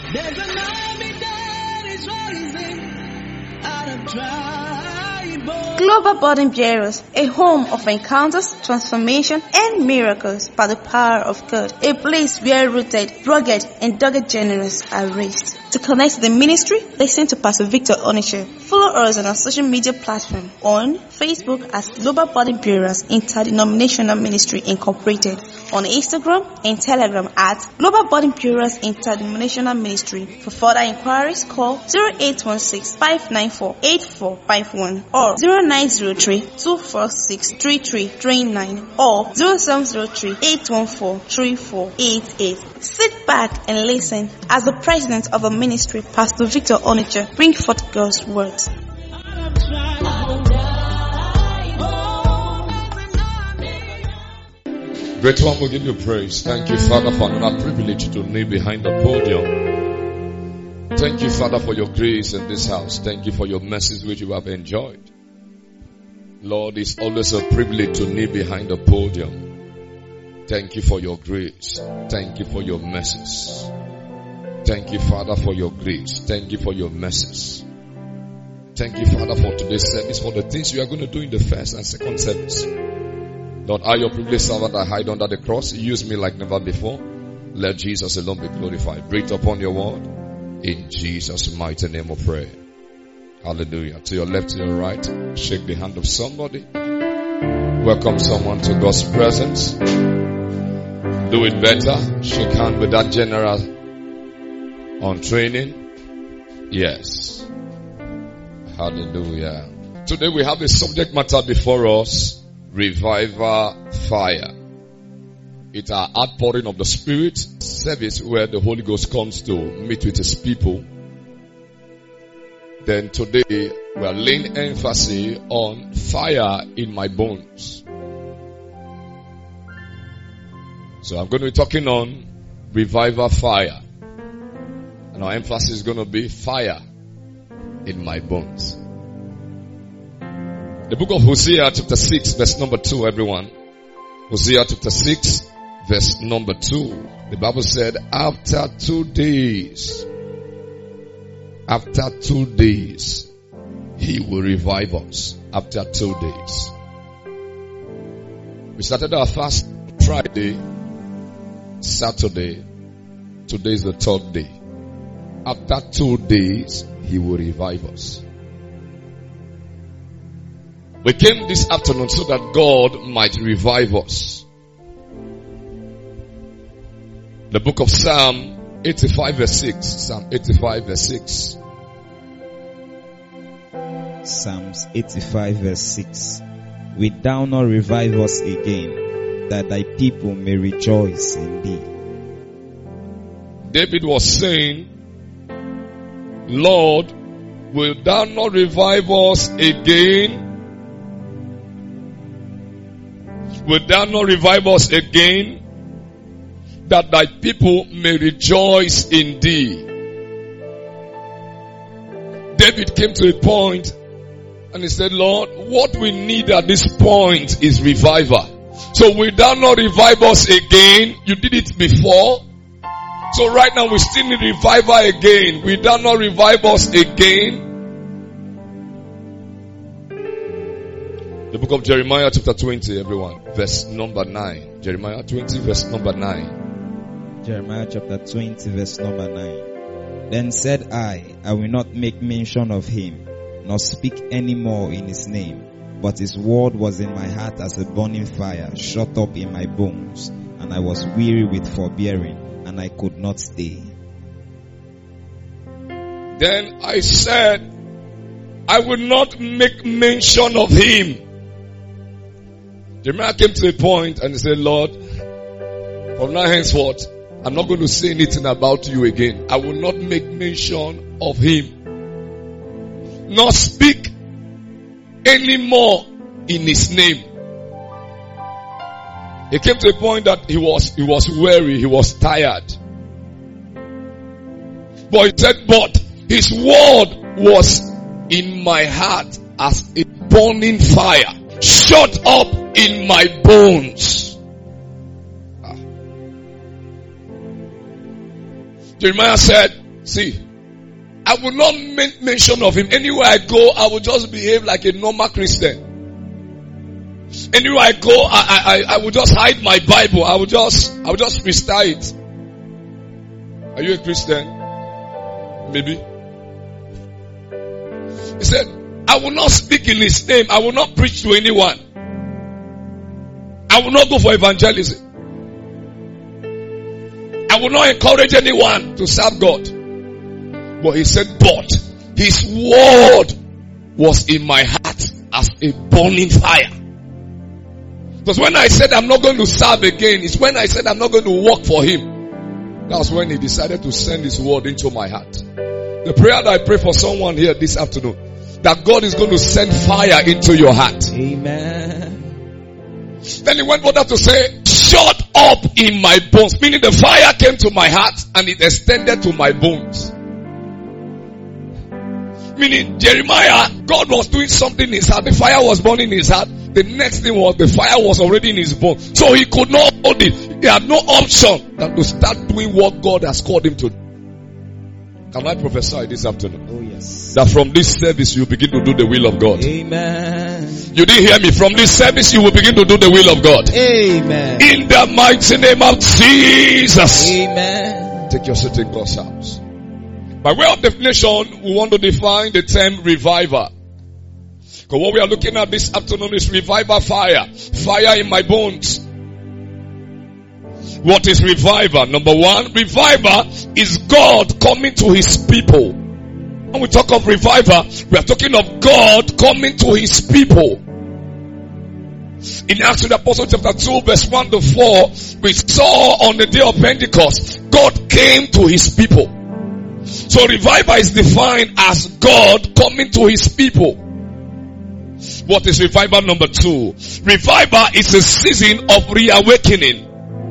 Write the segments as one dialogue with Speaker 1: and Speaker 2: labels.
Speaker 1: There's an army that is rising out of dry bones.
Speaker 2: Global Burden Bearers, a home of encounters, transformation, and miracles by the power of God. A place where rooted, rugged, and dogged generals are raised. To connect to the ministry, listen to Pastor Victor Onitsha. Follow us on our social media platform on Facebook as Global Burden Bearers Interdenominational Ministry Incorporated, on Instagram and Telegram at Global Burden Bearers Interdenominational Ministry. For further inquiries, call 0816-594-8451 or 0903-246-3339 or 0703-814-3488. Sit back and listen as the president of a ministry, Pastor Victor Onitsha, bring forth God's words.
Speaker 3: Great one, we give you praise. Thank you, Father, for another privilege to kneel behind the podium. Thank you, Father, for your grace in this house. Thank you for your message which you have enjoyed. Lord, it's always a privilege to kneel behind the podium. Thank you for your grace. Thank you for your message. Thank you, Father, for your grace. Thank you for your message. Thank you, Father, for today's service, for the things you are going to do in the first and second service. Lord, I, your privileged servant, I hide under the cross. Use me like never before. Let Jesus alone be glorified. Breathe upon your word. In Jesus' mighty name of prayer. Hallelujah. To your left, to your right, shake the hand of somebody. Welcome someone to God's presence. Do it better. Shake hand with that general on training. Yes. Hallelujah. Today we have a subject matter before us. Revival fire. It's our outpouring of the Spirit service where the Holy Ghost comes to meet with His people. Then today we are laying emphasis on fire in my bones. So I'm going to be talking on revival fire. And our emphasis is going to be fire in my bones. The book of Hosea chapter 6 verse number 2, everyone. Hosea chapter 6 verse number 2. The Bible said, after 2 days, He will revive us. After 2 days. We started our fast Friday, Saturday. Today is the 3rd day. After 2 days, He will revive us. We came this afternoon so that God might revive us. The book of Psalm 85 verse 6. Psalm 85 verse 6.
Speaker 4: Psalms 85 verse 6. Wilt thou not revive us again, that thy people may rejoice in thee?
Speaker 3: David was saying, Lord, wilt thou not revive us again? Wilt thou not revive us again, that thy people may rejoice in thee? David came to a point and he said, Lord, what we need at this point is revival. So wilt thou not revive us again? You did it before. So right now we still need revival again. Wilt thou not revive us again? The book of Jeremiah chapter 20, everyone. Verse number 9. Jeremiah 20 verse number 9.
Speaker 4: Jeremiah chapter 20 verse number 9. Then said I will not make mention of him, nor speak any more in his name. But his word was in my heart as a burning fire, shut up in my bones. And I was weary with forbearing, and I could not stay.
Speaker 3: Then I said, I will not make mention of him. Jeremiah came to a point and he said, Lord, from now henceforth, I'm not going to say anything about you again. I will not make mention of him, nor speak anymore in his name. He came to a point that he was weary, he was tired. But he said, but his word was in my heart as a burning fire, shut up in my bones. Jeremiah said, See, I will not make mention of him. Anywhere I go, I will just behave like a normal Christian. Anywhere I go, I will just hide my Bible. I will just freestyle it. Are you a Christian? Maybe. He said, I will not speak in his name. I will not preach to anyone. I will not go for evangelism. I will not encourage anyone to serve God. But he said, but his word was in my heart as a burning fire. Because when I said I'm not going to serve again, it's when I said I'm not going to work for him. That's when he decided to send his word into my heart. The prayer that I pray for someone here this afternoon, that God is going to send fire into your heart.
Speaker 4: Amen.
Speaker 3: Then he went further to say, shut up in my bones. Meaning the fire came to my heart and it extended to my bones. Meaning Jeremiah, God was doing something in his heart. The fire was burning in his heart. The next thing was the fire was already in his bones. So he could not hold it. He had no option than to start doing what God has called him to do. Can I prophesy this afternoon?
Speaker 4: Oh yes.
Speaker 3: That from this service you begin to do the will of God.
Speaker 4: Amen.
Speaker 3: You didn't hear me. From this service you will begin to do the will of God.
Speaker 4: Amen.
Speaker 3: In the mighty name of Jesus.
Speaker 4: Amen.
Speaker 3: Take your seat in God's house. By way of definition, we want to define the term reviver. Because what we are looking at this afternoon is reviver fire. Fire in my bones. What is reviver? Number one, reviver is God coming to his people. When we talk of reviver, we are talking of God coming to his people. In Acts of the Apostles chapter 2 verse 1 to 4, we saw on the day of Pentecost, God came to his people. So revival is defined as God coming to his people. What is revival? Number two, revival is a season of reawakening.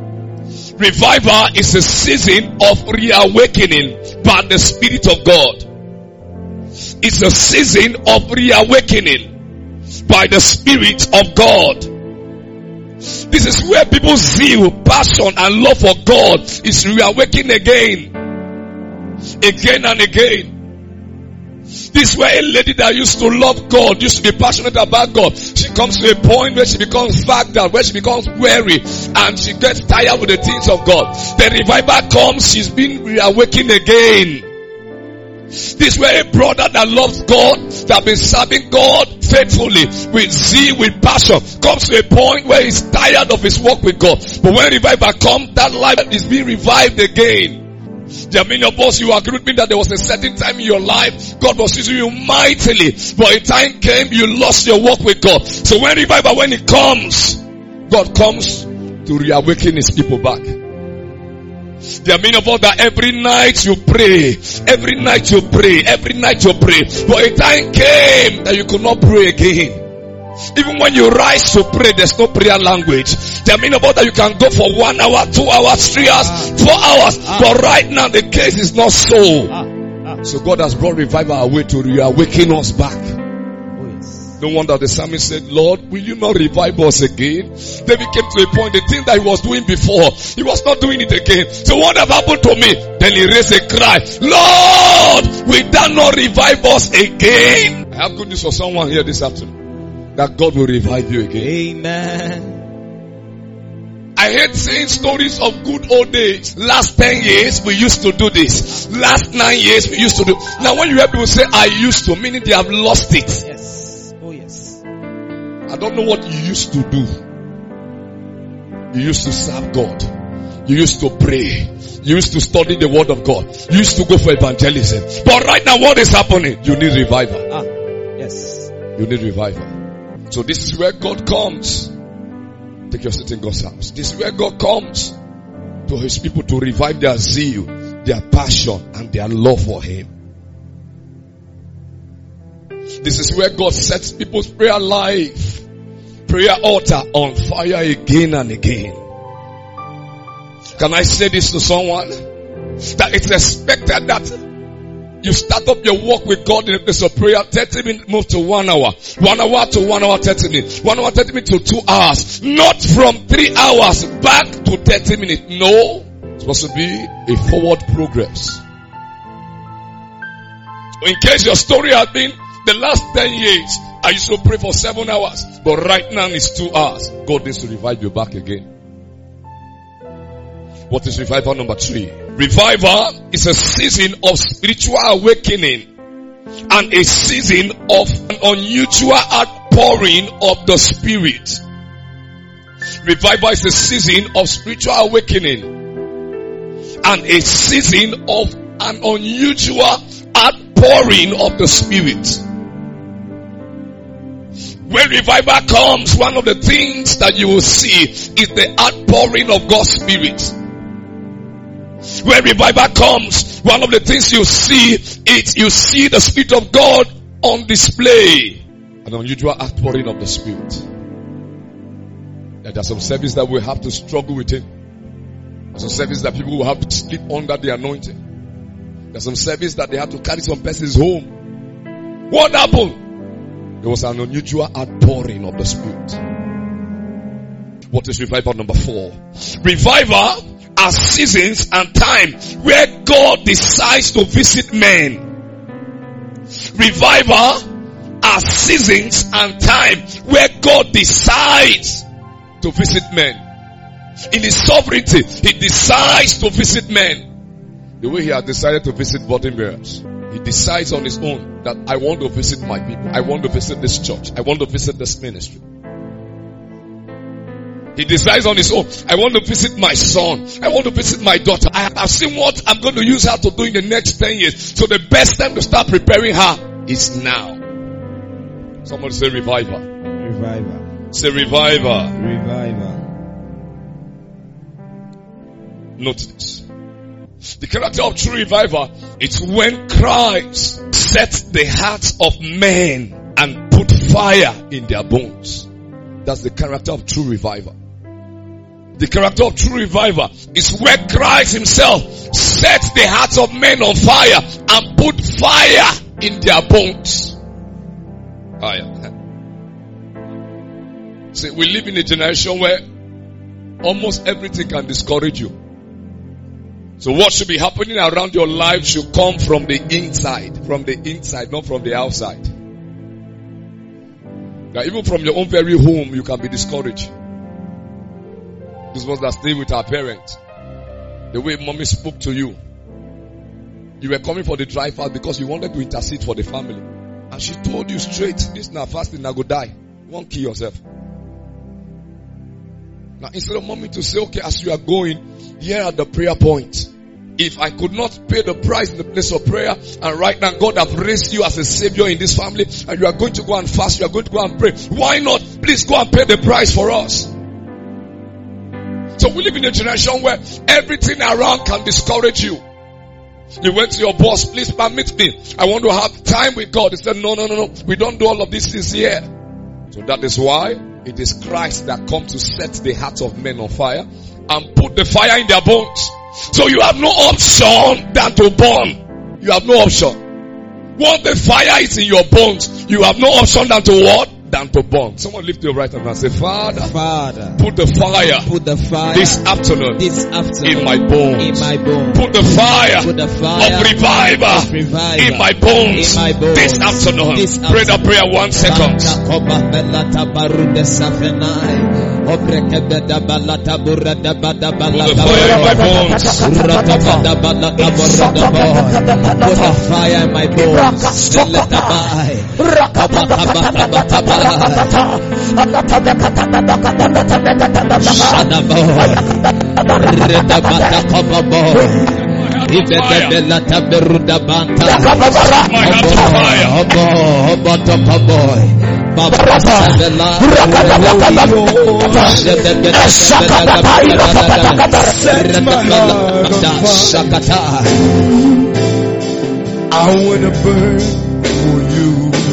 Speaker 3: Revival is a season of reawakening by the Spirit of God. It's a season of reawakening by the Spirit of God. This is where people's zeal, passion and love for God is reawakening again and again. This is where a lady that used to love God, used to be passionate about God, she comes to a point where she becomes fagged out, where she becomes weary, and she gets tired with the things of God. The revival comes, she's been reawakened again. This is where a brother that loves God, that has been serving God faithfully, with zeal, with passion, comes to a point where he's tired of his work with God. But when revival comes, that life is being revived again. There are many of us, you agree with me that there was a certain time in your life, God was using you mightily, but a time came, you lost your walk with God. So when revival, when it comes, God comes to reawaken his people back. There are many of us that every night you pray, every night you pray, every night you pray, but a time came that you could not pray again. Even when you rise to pray, there's no prayer language. There are many about that you can go for 1 hour, 2 hours, 3 hours, 4 hours. But right now the case is not so. So God has brought revival our way to reawaken us back. No wonder the psalmist said, Lord, will you not revive us again? David came to a point, the thing that he was doing before, he was not doing it again. So what have happened to me? Then he raised a cry, Lord, will thou not revive us again? I have good news for someone here this afternoon. That God will revive you again.
Speaker 4: Amen.
Speaker 3: I hate saying stories of good old days. Last 10 years we used to do this. Last 9 years we used to do. Now when you hear people say I used to, meaning they have lost it.
Speaker 4: Yes. Oh yes.
Speaker 3: I don't know what you used to do. You used to serve God. You used to pray. You used to study the word of God. You used to go for evangelism. But right now what is happening? You need revival.
Speaker 4: Yes.
Speaker 3: You need revival. So this is where God comes. Take your seat in God's house. This is where God comes to his people to revive their zeal, their passion, and their love for him. This is where God sets people's prayer life, prayer altar on fire again and again. Can I say this to someone? That it's expected that you start up your walk with God in a place of prayer. 30 minutes move to 1 hour. 1 hour to 1 hour 30 minutes. 1 hour 30 minutes to 2 hours. Not from 3 hours back to 30 minutes. No. It's supposed to be a forward progress. In case your story had been the last 10 years, I used to pray for 7 hours, but right now it's 2 hours. God needs to revive you back again. What is revival number 3? Revival is a season of spiritual awakening and a season of an unusual outpouring of the Spirit. Revival is a season of spiritual awakening and a season of an unusual outpouring of the Spirit. When revival comes, one of the things that you will see is the outpouring of God's Spirit. When revival comes, one of the things you see is you see the Spirit of God on display. An unusual outpouring of the Spirit. There are some services that we have to struggle with it. There's some services that people will have to sleep under the anointing. There's some service that they have to carry some persons home. What happened? There was an unusual outpouring of the Spirit. What is revival number 4? Revival are seasons and time where God decides to visit men. Revival are seasons and time where God decides to visit men. In His sovereignty, He decides to visit men. The way He has decided to visit burden bearers, He decides on His own that I want to visit my people. I want to visit this church. I want to visit this ministry. He decides on His own. I want to visit my son. I want to visit my daughter. I have seen what I'm going to use her to do in the next 10 years. So the best time to start preparing her is now. Someone say revival.
Speaker 4: Revival.
Speaker 3: Say revival.
Speaker 4: Revival.
Speaker 3: Note this. The character of true revival is when Christ sets the hearts of men and put fire in their bones. That's the character of true revival. The character of true revival is where Christ Himself sets the hearts of men on fire and put fire in their bones. See, we live in a generation where almost everything can discourage you. So what should be happening around your life should come from the inside. From the inside, not from the outside. Now, even from your own very home, you can be discouraged. Those ones that stay with our parents, the way mommy spoke to you, you were coming for the drive out because you wanted to intercede for the family. And she told you straight, this is not fasting, now go die. You won't kill yourself. Now, instead of mommy to say, okay, as you are going, here are the prayer points. If I could not pay the price in the place of prayer, and right now God have raised you as a savior in this family, and you are going to go and fast, you are going to go and pray, why not? Please go and pay the price for us. So we live in a generation where everything around can discourage you. You went to your boss, please permit me. I want to have time with God. He said, no. We don't do all of these things here. So that is why it is Christ that comes to set the hearts of men on fire and put the fire in their bones. So you have no option than to burn. You have no option. Once the fire is in your bones, you have no option than to what? Than to burn. Someone lift your right hand and say, Father, put the fire this afternoon in my bones. Put the fire of revival in my bones this afternoon. Pray the prayer 1 second. Put the fire in my bones.
Speaker 5: Put the fire in my bones.
Speaker 1: I wanna burn for you.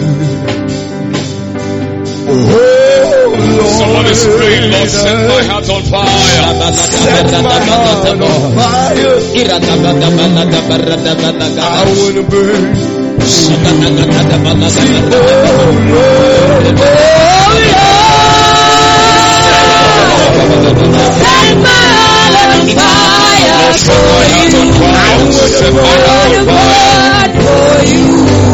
Speaker 1: Oh Lord,
Speaker 3: someone is praying, Lord, set my heart on fire.
Speaker 1: Set my heart on fire. I wanna burn. Oh Lord, oh yeah. Set my heart on fire for you. I wanna burn for you.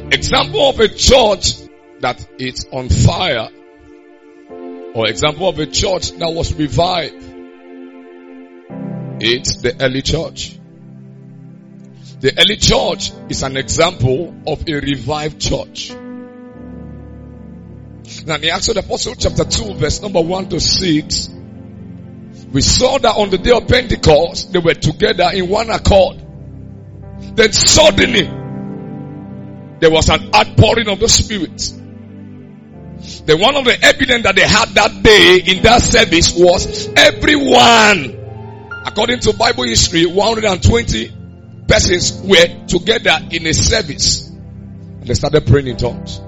Speaker 3: Example of a church that is on fire, or example of a church that was revived, it's the early church. The early church is an example of a revived church. Now in the Acts of the Apostles chapter 2 verse number 1 to 6, we saw that on the day of Pentecost, they were together in one accord. Then suddenly, there was an outpouring of the Spirit. Then one of the evidence that they had that day in that service was everyone, according to Bible history, 120 persons were together in a service. And they started praying in tongues.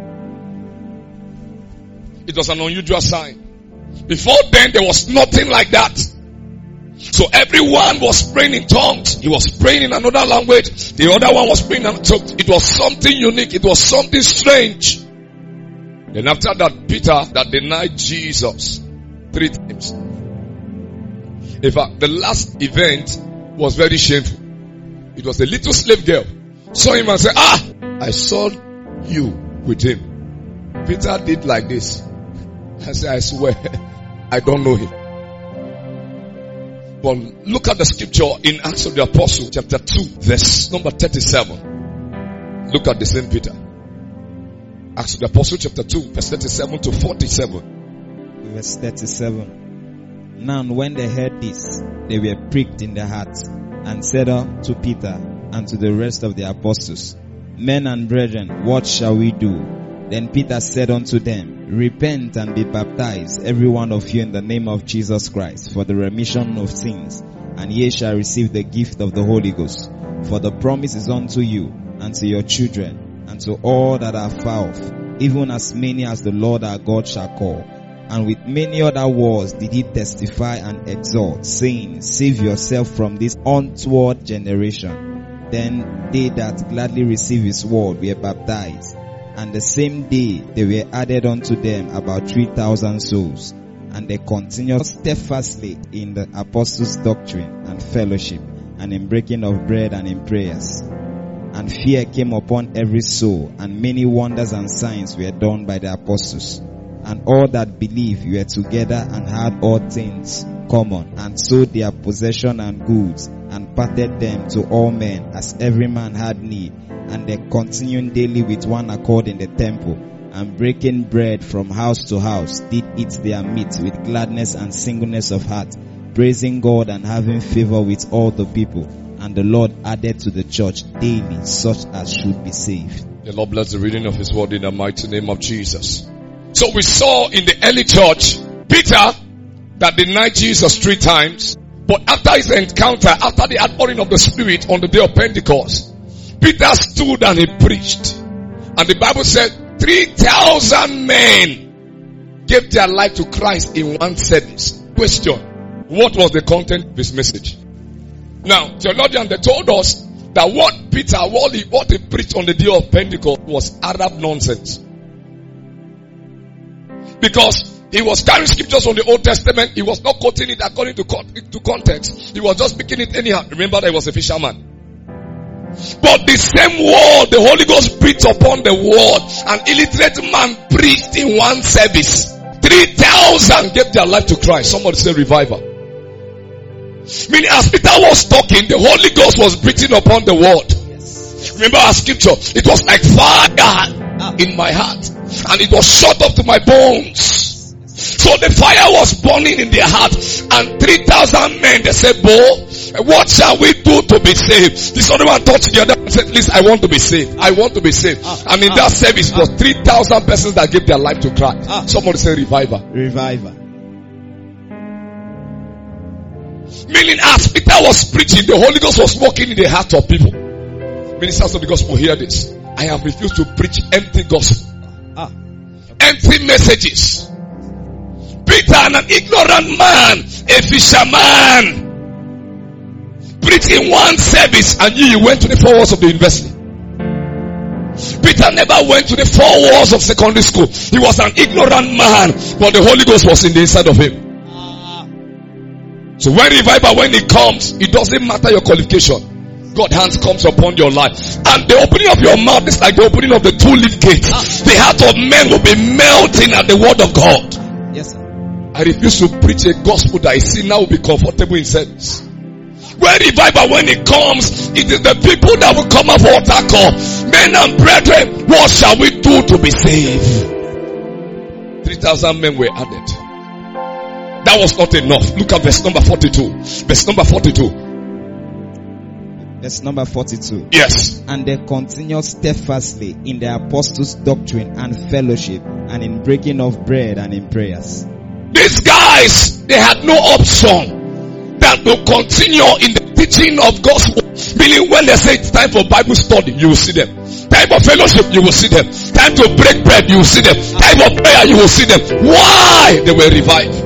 Speaker 3: It was an unusual sign. Before then, there was nothing like that. So everyone was praying in tongues. He was praying in another language. The other one was praying. So it was something unique. It was something strange. Then after that, Peter that denied Jesus 3 times. In fact, the last event was very shameful. It was a little slave girl. Saw him and said, I saw you with him. Peter did like this. I said, I swear, I don't know him. But look at the scripture in Acts of the Apostles chapter 2 verse number 37. Look at the same Peter. Acts of the Apostles chapter 2 verse 37 to 47.
Speaker 4: Verse 37. Now when they heard this, they were pricked in their hearts, and said unto Peter and to the rest of the apostles, Men and brethren, what shall we do? Then Peter said unto them, Repent and be baptized, every one of you, in the name of Jesus Christ, for the remission of sins, and ye shall receive the gift of the Holy Ghost. For the promise is unto you, and to your children, and to all that are far off, even as many as the Lord our God shall call. And with many other words did he testify and exhort, saying, Save yourself from this untoward generation. Then they that gladly received his word were baptized. And the same day they were added unto them about 3,000 souls. And they continued steadfastly in the apostles' doctrine and fellowship, and in breaking of bread and in prayers. And fear came upon every soul, and many wonders and signs were done by the apostles. And all that believed were together and had all things common, and sold their possession and goods, and parted them to all men as every man had need. And they continued daily with one accord in the temple, and breaking bread from house to house, did eat their meat with gladness and singleness of heart, praising God and having favor with all the people. And the Lord added to the church daily such as should be saved.
Speaker 3: The Lord bless the reading of his word in the mighty name of Jesus. So we saw in the early church, Peter that denied Jesus 3 times. But after his encounter, after the outpouring of the Spirit on the day of Pentecost, Peter stood and he preached. And the Bible said 3,000 men gave their life to Christ in one service. Question: what was the content of his message? Now, theologians, they told us that what Peter, what he preached on the day of Pentecost was Arab nonsense. Because he was carrying scriptures from the Old Testament. He was not quoting it according to context. He was just speaking it anyhow. Remember that he was a fisherman. But the same word, the Holy Ghost breathed upon the word. An illiterate man preached in one service. 3,000 gave their life to Christ. Somebody say revival. Meaning as Peter was talking, the Holy Ghost was breathing upon the word. Yes. Remember our scripture. It was like fire in my heart. And it was shut up to my bones. So the fire was burning in their heart. And 3,000 men, they said, what shall we do to be saved? This other one talked together and said, listen, I want to be saved. I want to be saved. And in that service, it was 3,000 persons that gave their life to Christ. Somebody say revival.
Speaker 4: Revival.
Speaker 3: Meaning as Peter was preaching, the Holy Ghost was working in the heart of people. Ministers of the gospel, hear this. I have refused to preach empty gospel. Empty messages. Peter, an ignorant man, a fisherman, preached in one service, and you went to the 4 walls of the university. Peter never went to the 4 walls of secondary school. He was an ignorant man, but the Holy Ghost was in the inside of him. So when revival, when it comes, it doesn't matter your qualification. God's hands comes upon your life. And the opening of your mouth is like the opening of the two-leaf gate. The heart of men will be melting at the word of God.
Speaker 4: Yes, sir.
Speaker 3: I refuse to preach a gospel that I see now will be comfortable in service. When revival, when it comes, it is the people that will come up for altar call. Men and brethren, what shall we do to be saved? 3,000 men were added. That was not enough. Look at verse number 42. Verse number 42.
Speaker 4: Verse number 42.
Speaker 3: Yes.
Speaker 4: And they continued steadfastly in the apostles' doctrine and fellowship, and in breaking of bread and in prayers.
Speaker 3: These guys, they had no option than to continue in the teaching of gospel. Meaning when they say it's time for Bible study, you will see them. Time of fellowship, you will see them. Time to break bread, you will see them. Time of prayer, you will see them. Why? They were revived.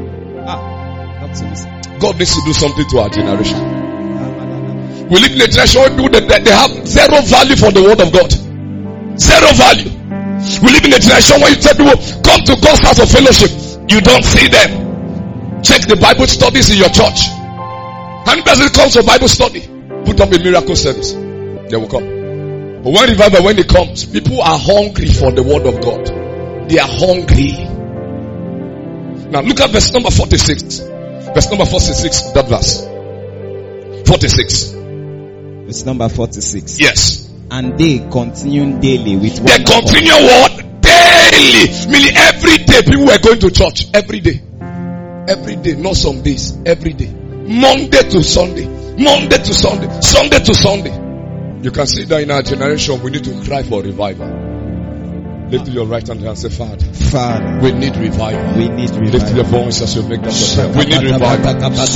Speaker 3: God needs to do something to our generation. We live in a generation where people that they have zero value for the word of God. Zero value. We live in a generation where you tell people, come to God's house of fellowship. You don't see them. Check the Bible studies in your church. How many persons comes for Bible study? Put up a miracle service. They will come. But when revival, when it comes, people are hungry for the word of God. They are hungry. Now look at verse number 46. Verse number 46, that verse. 46.
Speaker 4: Verse number 46.
Speaker 3: Yes.
Speaker 4: And they continue daily with one
Speaker 3: They continue what? Daily. Meaning every day people were going to church. Every day. Every day. Not some days. Every day. Monday to Sunday. Monday to Sunday. Sunday to Sunday. You can see that in our generation we need to cry for revival. Lift your right hand and say, Father, we need revival.
Speaker 4: We need revival.
Speaker 3: Lift your voice as you make that prayer. We need revival.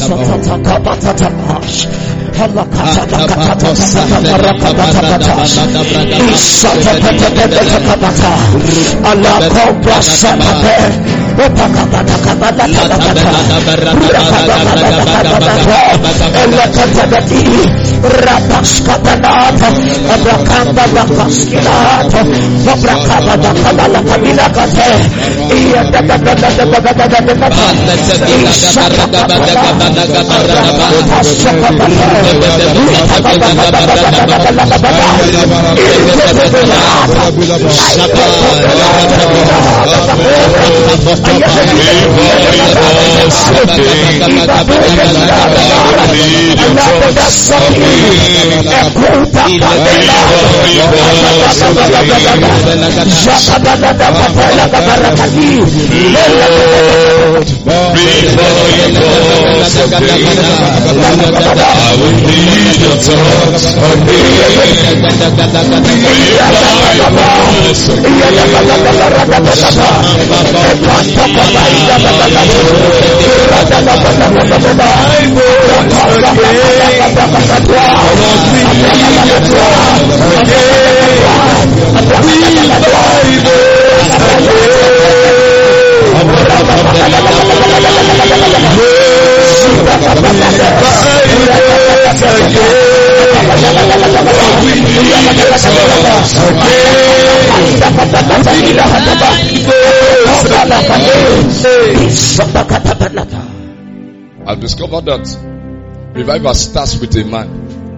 Speaker 3: I've discovered that revival starts with a man.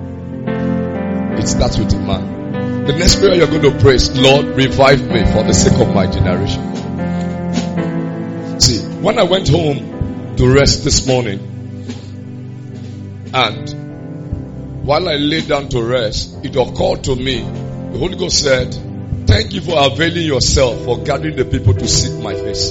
Speaker 3: It starts with a man. The next prayer you're going to pray is, Lord, revive me for the sake of my generation. See, when I went home to rest this morning, and while I lay down to rest, it occurred to me, the Holy Ghost said, thank you for availing yourself for gathering the people to seek my face.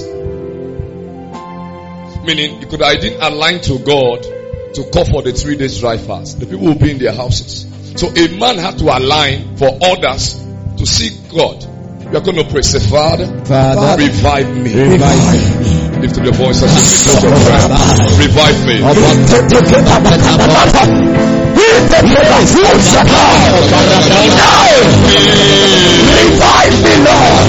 Speaker 3: Meaning, I didn't align to God to call for the 3 days dry fast. The people will be in their houses. So a man had to align for others to seek God. We are going to pray. Say, Father, revive me.
Speaker 5: Revive me.
Speaker 3: Lift up your voice as you speak your prayer. Revive me.
Speaker 5: Revive me, Lord.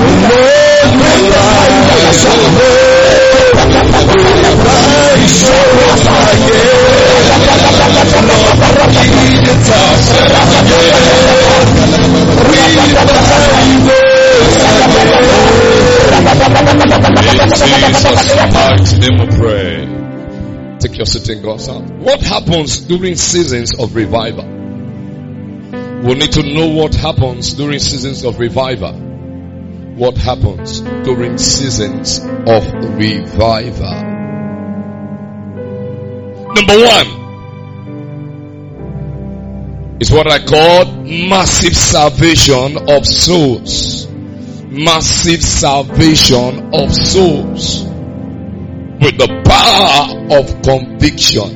Speaker 3: Name of prayer. Take your seat in God's house. What happens during seasons of revival? We need to know what happens during seasons of revival. What happens during seasons of revival? Number one is what I call massive salvation of souls. Massive salvation of souls. With the power of conviction.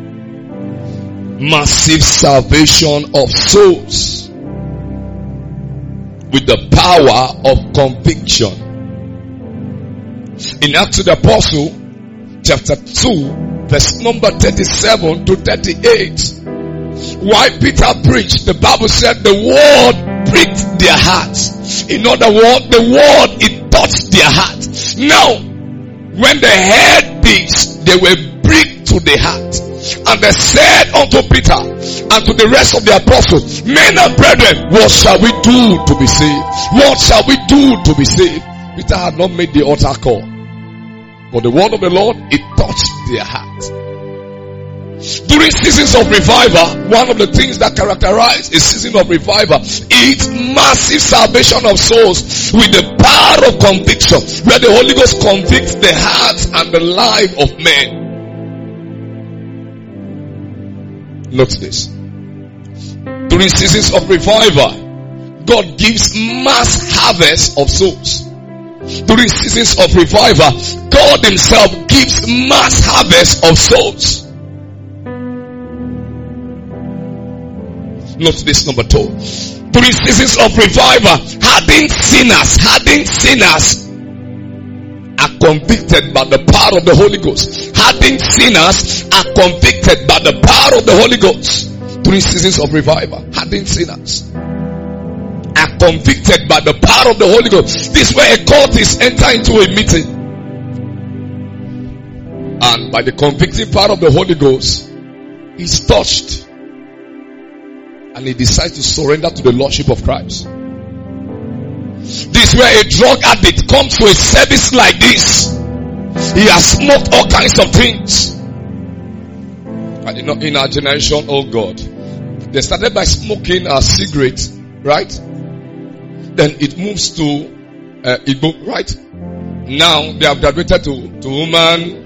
Speaker 3: Massive salvation of souls. With the power of conviction. In Acts of the Apostle, chapter 2, verse number 37 to 38. While Peter preached, the Bible said the word pricked their hearts. In other words, the word, it touched their hearts. Now, when they heard this, they were pricked to the heart. And they said unto Peter and to the rest of the apostles, men and brethren, what shall we do to be saved? What shall we do to be saved? Peter had not made the altar call. But the word of the Lord, it touched their heart. During seasons of revival, one of the things that characterize a season of revival is massive salvation of souls with the power of conviction, where the Holy Ghost convicts the hearts and the life of men. Note this. During seasons of revival, God gives mass harvest of souls. During seasons of revival, God himself gives mass harvest of souls. Note this, number 2. During seasons of revival, hardened sinners are convicted by the power of the Holy Ghost. Hardened sinners are convicted by the power of the Holy Ghost. During seasons of revival, hardened sinners are convicted by the power of the Holy Ghost. This is where a cultist enter into a meeting, and by the convicting power of the Holy Ghost, he's touched. And he decides to surrender to the Lordship of Christ. This is where a drug addict comes to a service like this. He has smoked all kinds of things. And in our generation, oh God, they started by smoking a cigarette, right? Then it moves to Igbo, right? Now they have graduated to woman.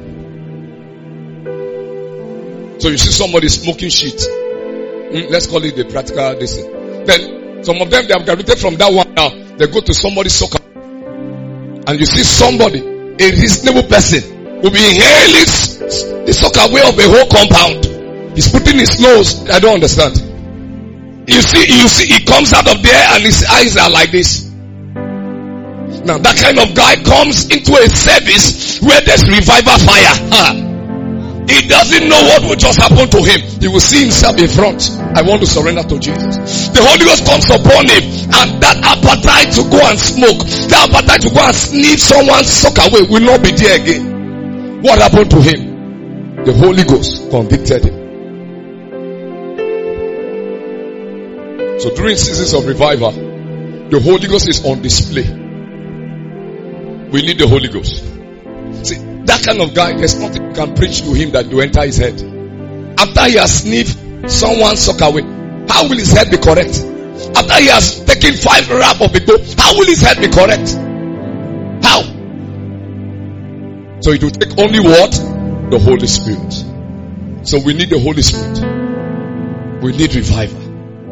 Speaker 3: So you see somebody smoking shit. Let's call it the practical this. Then some of them, they have graduated from that one now. They go to somebody's soccer. And you see somebody, a reasonable person, will be inhaling the soccer way of a whole compound. He's putting his nose. I don't understand. You see, he comes out of there and his eyes are like this. Now that kind of guy comes into a service where there's revival fire. He doesn't know what will just happen to him. He will see himself in front. I want to surrender to Jesus. The Holy Ghost comes upon him, and that appetite to go and smoke, that appetite to go and sneak someone's sock away will not be there again. What happened to him? The Holy Ghost convicted him. So during seasons of revival, the Holy Ghost is on display. We need the Holy Ghost. See, that kind of guy, there's nothing you can preach to him that will enter his head. After he has sniffed someone's sock away, how will his head be correct? After he has taken 5 wrap of it, how will his head be correct? How? So it will take only what? The Holy Spirit. So we need the Holy Spirit. We need revival.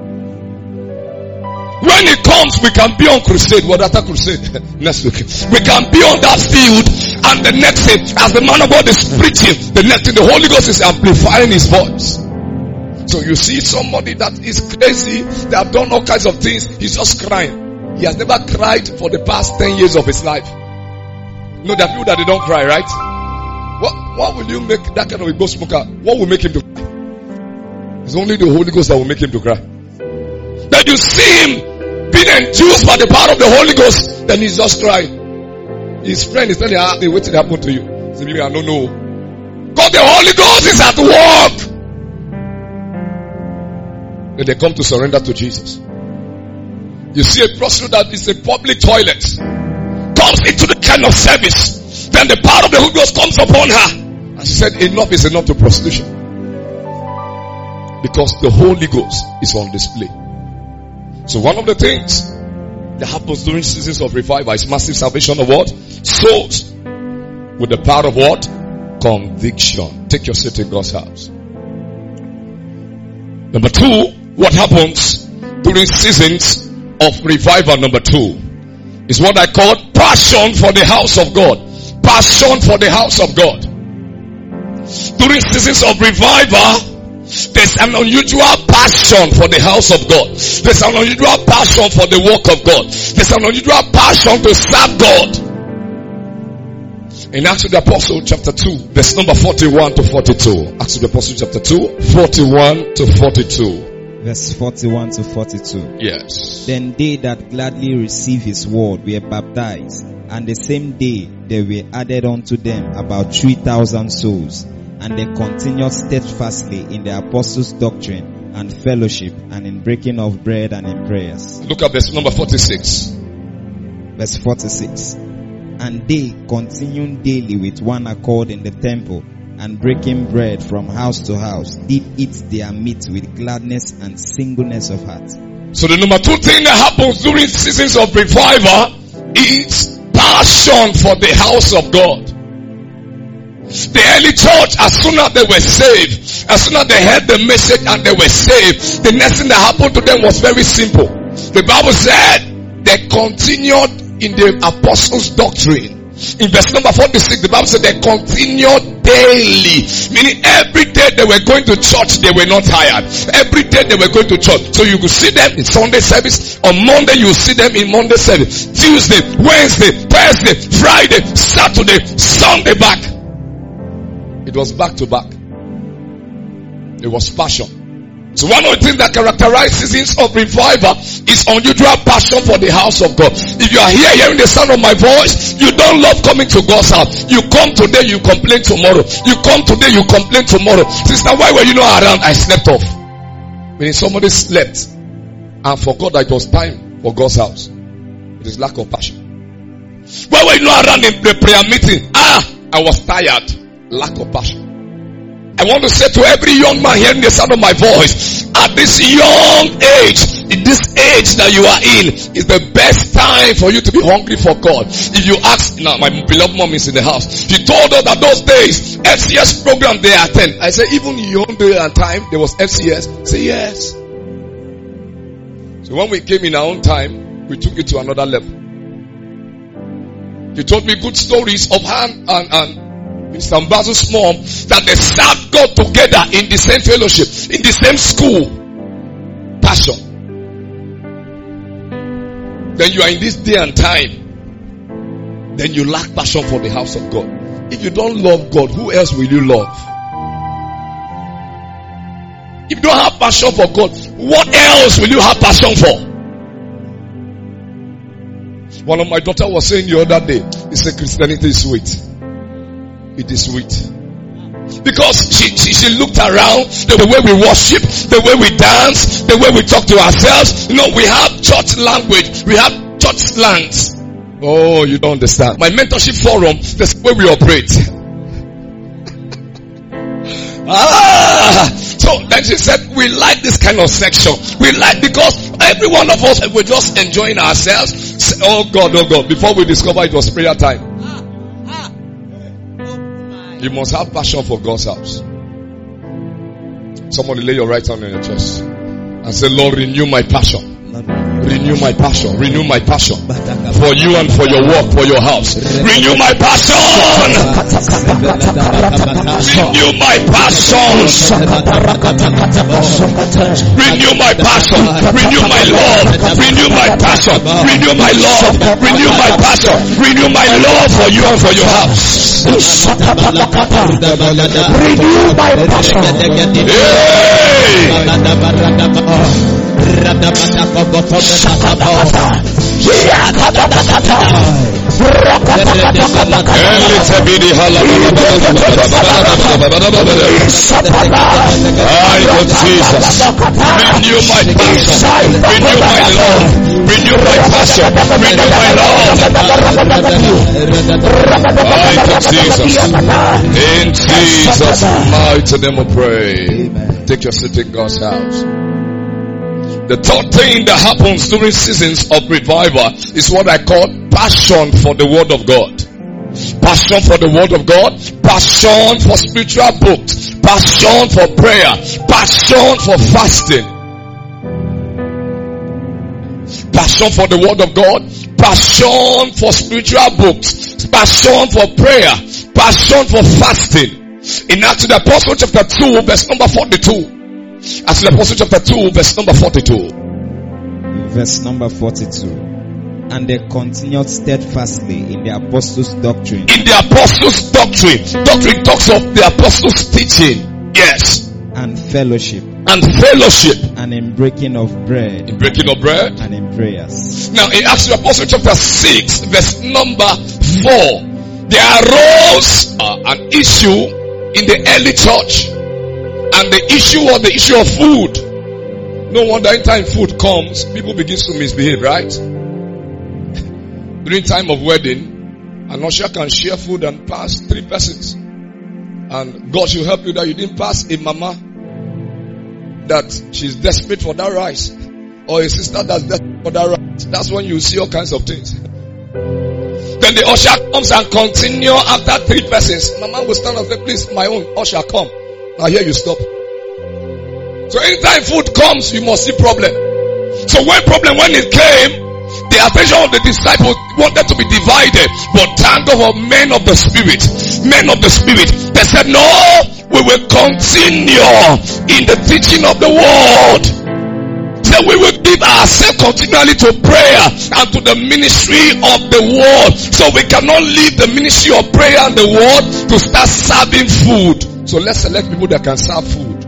Speaker 3: When it comes, we can be on crusade. What after crusade? Next week. We can be on that field, and the next thing, as the man of God is preaching, the next thing, the Holy Ghost is amplifying his voice. So you see somebody that is crazy, they have done all kinds of things, he's just crying. He has never cried for the past 10 years of his life. You know, there are people that they don't cry, right? What will you make that kind of a ghost smoker? What will make him to cry? It's only the Holy Ghost that will make him to cry. That you see him being enthused by the power of the Holy Ghost, then he's just crying. His friend is telling him, hey, what did happen to you? He said, I don't know. Because the Holy Ghost is at work. Then they come to surrender to Jesus. You see a prostitute that is a public toilet, comes into the kind of service. Then the power of the Holy Ghost comes upon her. And she said, enough is enough to prostitution. Because the Holy Ghost is on display. So one of the things that happens during seasons of revival is massive salvation of what? Souls. With the power of what? Conviction. Take your seat in God's house. Number two, what happens during seasons of revival, number two, is what I call passion for the house of God. Passion for the house of God. During seasons of revival, there's an unusual passion for the house of God. There's an unusual passion for the work of God. There's an unusual passion to serve God. In Acts of the Apostle chapter 2, verse number 41 to 42. Acts of the Apostle chapter 2, 41 to 42.
Speaker 4: Verse 41 to 42.
Speaker 3: Yes.
Speaker 4: Then they that gladly received his word were baptized, and the same day there were added unto them about 3,000 souls. And they continued steadfastly in the apostles' doctrine and fellowship, and in breaking of bread and in prayers.
Speaker 3: Look at verse number 46.
Speaker 4: Verse 46. And they, continuing daily with one accord in the temple, and breaking bread from house to house, did eat their meat with gladness and singleness of heart.
Speaker 3: So the number two thing that happens during seasons of revival is passion for the house of God. The early church, as soon as they were saved, as soon as they heard the message and they were saved, the next thing that happened to them was very simple. The Bible said they continued in the apostles' doctrine. In verse number 46, the Bible said they continued daily. Meaning every day they were going to church, they were not tired. Every day they were going to church. So you could see them in Sunday service. On Monday you see them in Monday service. Tuesday, Wednesday, Thursday, Friday, Saturday, Sunday back. It was back to back. It was passion. So one of the things that characterizes seasons of revival is unusual passion for the house of God. If you are here hearing the sound of my voice, you don't love coming to God's house. You come today, you complain tomorrow. You come today, you complain tomorrow. Sister, why were you not around? I slept off. When somebody slept and forgot that it was time for God's house, it is lack of passion. Why were you not around in the prayer meeting? I was tired. Lack of passion. I want to say to every young man hearing the sound of my voice, at this young age, in this age that you are in, is the best time for you to be hungry for God. If you ask, now my beloved mom is in the house, she told us that those days, FCS program they attend. I said, even in your own day and time, there was FCS. Say yes. So when we came in our own time, we took it to another level. He told me good stories of her and Mr. Mbazu's mom, that they served God together in the same fellowship, in the same school. Passion. Then you are in this day and time, then you lack passion for the house of God. If you don't love God, who else will you love? If you don't have passion for God, what else will you have passion for? One of my daughters was saying the other day, he said Christianity is sweet. It is sweet. Because she looked around, the way we worship, the way we dance, the way we talk to ourselves. You know, we have church language, we have church slangs. Oh, you don't understand. My mentorship forum, that's the way we operate. So then she said, we like this kind of section. We like, because every one of us, we're just enjoying ourselves. Oh God, before we discover it was prayer time. You must have passion for God's house. Somebody lay your right hand on your chest and say, Lord, renew my passion. Renew my passion. Renew my passion for you and for your work, for your house. Renew my passion. Renew my passion. Renew my passion. Renew my love. Renew my passion. Renew my love. Renew my passion. Renew my love for you and for your house. Renew my passion. Jesus, renew my passion, renew my love, renew my passion, renew my love. Jesus. In Jesus' mighty name we pray. Take your seat in God's house. The third thing that happens during seasons of revival is what I call passion for the word of God. Passion for the word of God, passion for spiritual books, passion for prayer, passion for fasting. Passion for the word of God, passion for spiritual books, passion for prayer, passion for fasting. In Acts of the Apostle chapter 2 verse number 42. Acts of the Apostle chapter 2 verse number 42.
Speaker 4: Verse number 42. And they continued steadfastly in the apostles' doctrine.
Speaker 3: In the apostles' doctrine. Doctrine talks of the apostles' teaching. Yes.
Speaker 4: And fellowship.
Speaker 3: And fellowship.
Speaker 4: And in breaking of bread.
Speaker 3: In breaking of bread.
Speaker 4: And in prayers.
Speaker 3: Now in Acts of the Apostle chapter 6 verse number 4. There arose an issue in the early church. And the issue was the issue of food. No wonder anytime food comes, people begin to misbehave, right? During time of wedding, an usher can share food and pass 3 persons. And God should help you that you didn't pass a mama that she's desperate for that rice. Or a sister that's desperate for that rice. That's when you see all kinds of things. Then the usher comes and continue after 3 persons. Mama will stand and say, please, my own usher, come. Now here you stop. So anytime food comes, you must see problem. So when it came, the attention of the disciples wanted to be divided. But thank God for men of the Spirit. Men of the Spirit. They said, no, we will continue in the teaching of the word. So we will give ourselves continually to prayer and to the ministry of the word. So we cannot leave the ministry of prayer and the word to start serving food. So let's select people that can serve food.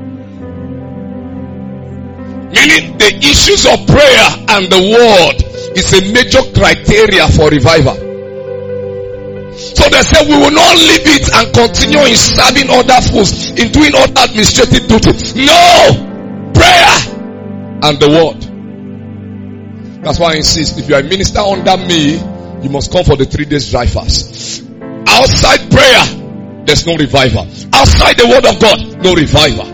Speaker 3: Meaning the issues of prayer and the word is a major criteria for revival. So they said we will not leave it and continue in serving other foods, in doing other administrative duties. No! Prayer and the word. That's why I insist, if you are a minister under me, you must come for the 3 days dry fast. Outside prayer, there's no revival. Outside the word of God, no revival.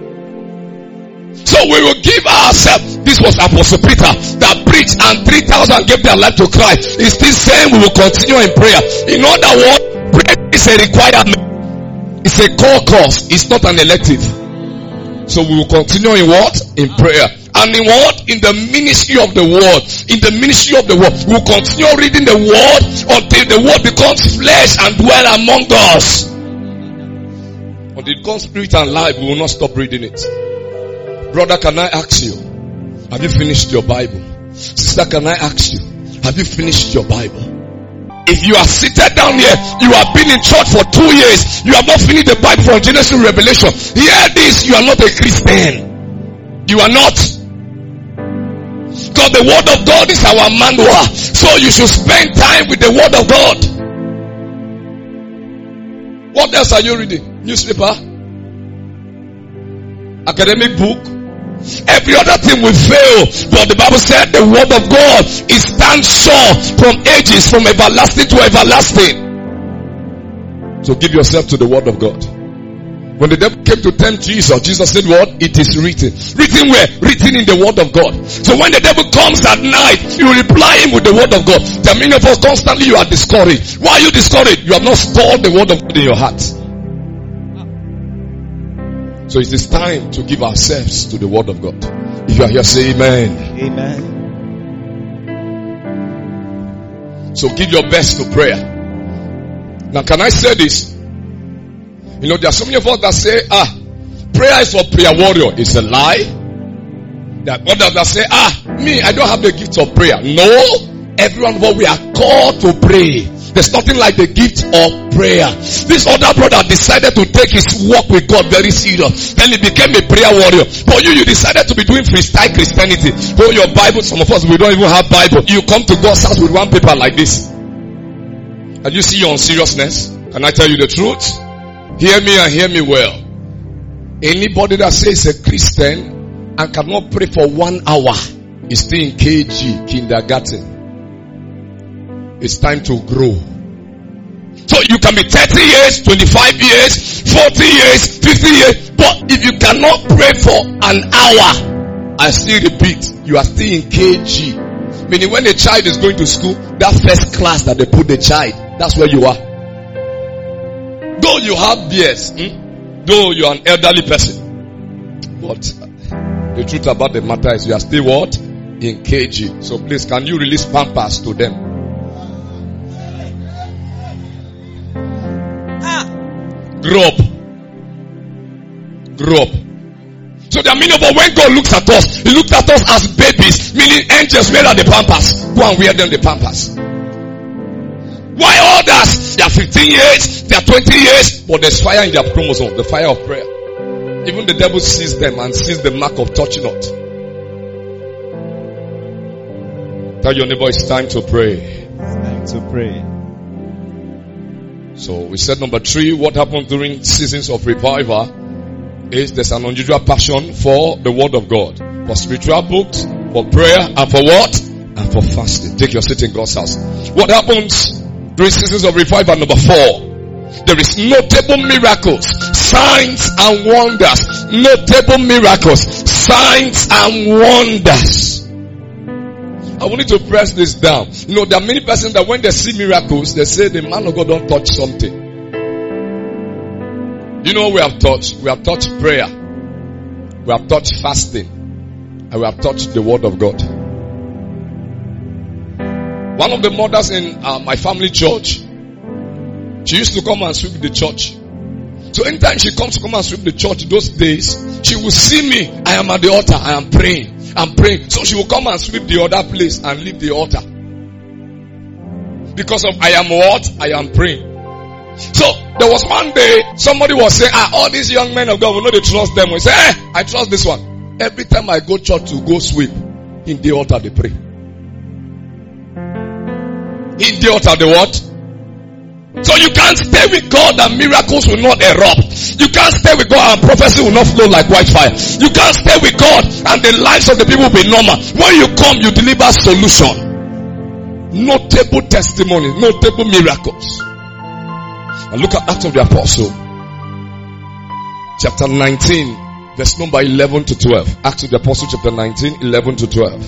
Speaker 3: So we will give ourselves. This was Apostle Peter that preached and 3,000 gave their life to Christ. He's still saying we will continue in prayer. In other words, prayer is a requirement. It's a core course. It's not an elective. So we will continue in what? In prayer. And in what? In the ministry of the word. In the ministry of the word. We will continue reading the word until the word becomes flesh and dwell among us. Until it becomes spirit and life, we will not stop reading it. Brother, can I ask you, have you finished your Bible? Sister, can I ask you, have you finished your Bible? If you are seated down here, you have been in church for 2 years, you have not finished the Bible from Genesis to Revelation. Hear this, you are not a Christian. You are not. Because the word of God is our manual. So you should spend time with the word of God. What else are you reading? Newspaper? Academic book? Every other thing will fail. But the Bible said the word of God is stand sure from ages, from everlasting to everlasting. So give yourself to the word of God. When the devil came to tempt Jesus, Jesus said what? It is written. Written where? Written in the word of God. So when the devil comes at night, you reply him with the word of God. There are many of us constantly you are discouraged. Why are you discouraged? You have not stored the word of God in your heart. So it is time to give ourselves to the word of God. If you are here, say amen.
Speaker 4: Amen.
Speaker 3: So give your best to prayer. Now can I say this? You know, there are so many of us that say, prayer is for prayer warrior. It's a lie. There are others that say, me, I don't have the gift of prayer. No. Everyone, we are called to pray. There's nothing like the gift of prayer. This other brother decided to take his walk with God very serious. Then he became a prayer warrior. For you decided to be doing freestyle Christianity. Hold your Bible. Some of us, we don't even have Bible. You come to God's house with one paper like this. And you see your seriousness. Can I tell you the truth? Hear me and hear me well. Anybody that says a Christian and cannot pray for 1 hour is still in KG, kindergarten. It's time to grow. So you can be 30 years, 25 years, 40 years, 50 years, but if you cannot pray for an hour, I still repeat, you are still in KG. Meaning when a child is going to school, that first class that they put the child, that's where you are. Though you have beers, though you are an elderly person, but the truth about the matter is you are still what? In KG. So please, can you release Pampers to them? Grow up. Grow up. So there are many of us, when God looks at us, He looks at us as babies, meaning angels. Where are the Pampers? Go and wear them the Pampers. Why others? They are 15 years, they are 20 years, but there's fire in their chromosome, the fire of prayer. Even the devil sees them and sees the mark of touch not. Tell your neighbor it's time to pray.
Speaker 4: It's time to pray.
Speaker 3: So we said number 3, what happens during seasons of revival is there's an unusual passion for the word of God, for spiritual books, for prayer, and for what? And for fasting. Take your seat in God's house. What happens during seasons of revival? Number 4, there is notable miracles, signs and wonders. Notable miracles, signs and wonders. I want you to press this down. You know, there are many persons that when they see miracles, they say the man of God don't touch something. You know what we have touched? We have touched prayer. We have touched fasting. And we have touched the word of God. One of the mothers in my family church, she used to come and sweep the church. So anytime she comes to come and sweep the church those days, she will see me. I am at the altar. I am praying. I'm praying. So she will come and sweep the other place and leave the altar. Because of I am what? I am praying. So there was one day somebody was saying, all these young men of God, we know they trust them. We say, I trust this one. Every time I go church to go sweep, in the altar they pray. In the altar they what? So you can't stay with God and miracles will not erupt. You can't stay with God and prophecy will not flow like wildfire. You can't stay with God and the lives of the people will be normal. When you come, you deliver solution. Notable testimonies, notable miracles. And look at Acts of the Apostle, chapter 19, verse number 11 to 12. Acts of the Apostle, chapter 19, 11 to 12.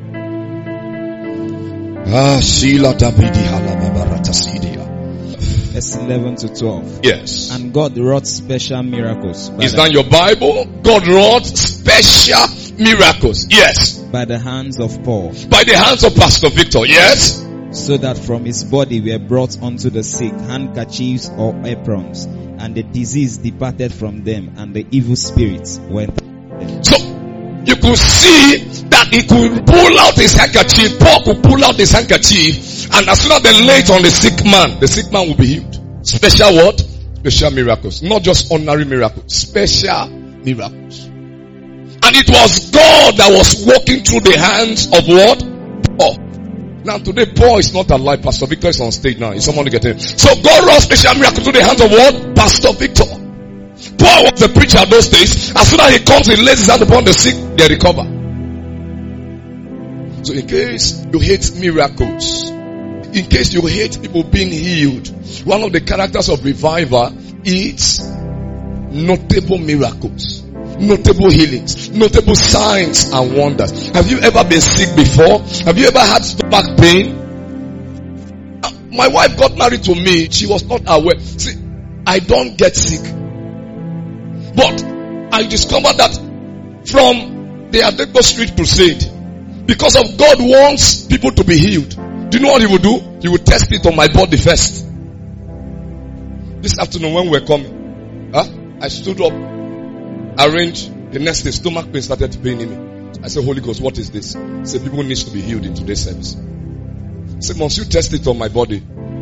Speaker 4: Verse 11 to 12.
Speaker 3: Yes.
Speaker 4: And God wrought special miracles.
Speaker 3: Is that your Bible? God wrought special miracles. Yes.
Speaker 4: By the hands of Paul.
Speaker 3: By the hands of Pastor Victor. Yes.
Speaker 4: So that from his body were brought unto the sick handkerchiefs or aprons, and the disease departed from them, and the evil spirits went out of them. So you could see that he could pull out his handkerchief. Paul could pull out his handkerchief, and as soon as they lay it on the sick man will be healed. Special what? Special miracles. Not just ordinary miracles. Special miracles. And it was God that was walking through the hands of what? Paul. Now today Paul is not alive. Pastor Victor is on stage now. Is someone getting it? So God wrought special miracles through the hands of what? Pastor Victor. Paul was the preacher those days. As soon as he comes, he lays his hand upon the sick, they recover. So in case you hate miracles, in case you hate people being healed, one of the characters of revival is notable miracles, notable healings, notable signs and wonders. Have you ever been sick before? Have you ever had stomach pain? My wife got married to me. She was not aware. See, I don't get sick. But I discovered that from the Adeko Street Crusade, because of God wants people to be healed. Do you know what he will do? He will test it on my body first. This afternoon when we were coming, I stood up, arranged. The next day, stomach pain started paining me. I said, Holy Ghost, what is this? He said, people need to be healed in today's service. I said, must you test it on my body? He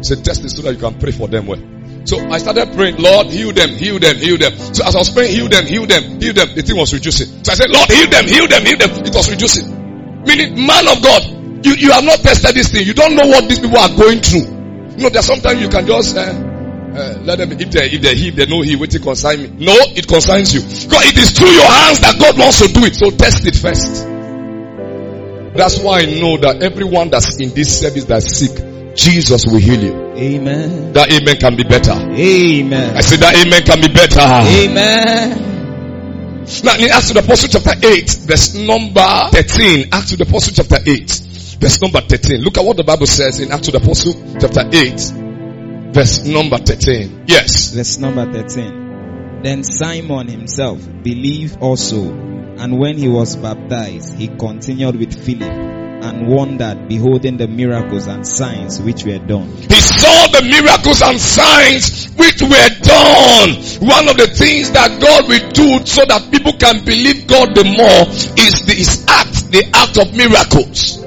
Speaker 3: Say, test it so that you can pray for them well. So I started praying, Lord, heal them, heal them, heal them. So as I was praying, heal them, heal them, heal them, the thing was reducing. So I said, Lord, heal them, heal them, heal them. It was reducing. Meaning, man of God, you have not tested this thing. You don't know what these people are going through. You know, there's sometimes you can just let them, if they heal, they know he waiting concern me. No, it concerns you. Because it is through your hands that God wants to do it. So test it first. That's why I know that everyone that's in this service that's sick, Jesus will heal you.
Speaker 4: Amen.
Speaker 3: That amen can be better.
Speaker 4: Amen.
Speaker 3: I said that amen can be better.
Speaker 4: Amen.
Speaker 3: Now in Acts of the Apostle chapter 8, verse number 13. Acts of the Apostle chapter 8, verse number 13. Look at what the Bible says in Acts of the Apostle chapter 8, verse number 13. Yes.
Speaker 4: Verse number 13. Then Simon himself believed also, and when he was baptized, he continued with Philip, and wondered, beholding the miracles and signs which were done.
Speaker 3: He saw the miracles and signs which were done. One of the things that God will do so that people can believe God the more is the act of miracles.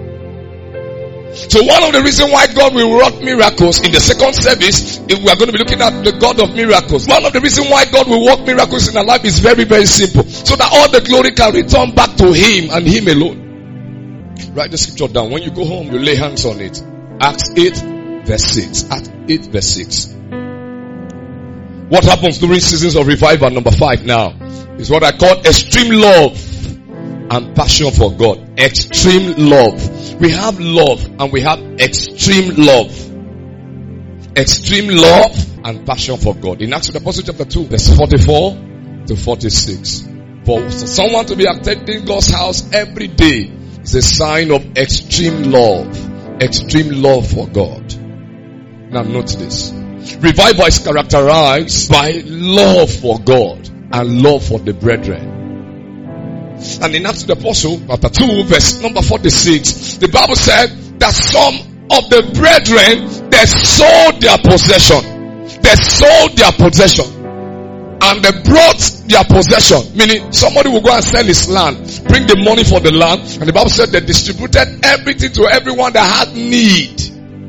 Speaker 3: So one of the reasons why God will work miracles in the second service, if we are going to be looking at the God of miracles. One of the reasons why God will work miracles in our life is very, very simple. So that all the glory can return back to Him and Him alone. Write the scripture down. When you go home, you lay hands on it. Acts 8 verse 6. Acts 8 verse 6. What happens during seasons of revival, number 5 now, is what I call extreme love and passion for God. Extreme love. We have love and we have extreme love. Extreme love and passion for God. In Acts of the Apostle chapter 2 verse 44 to 46. For someone to be attending God's house every day is a sign of extreme love. Extreme love for God. Now note this. Revival is characterized by love for God and love for the brethren. And in Acts of the Apostle, chapter 2, verse number 46, the Bible said that some of the brethren, they sold their possession. They sold their possession. And they brought their possession. Meaning, somebody will go and sell his land, bring the money for the land, and the Bible said they distributed everything to everyone that had need.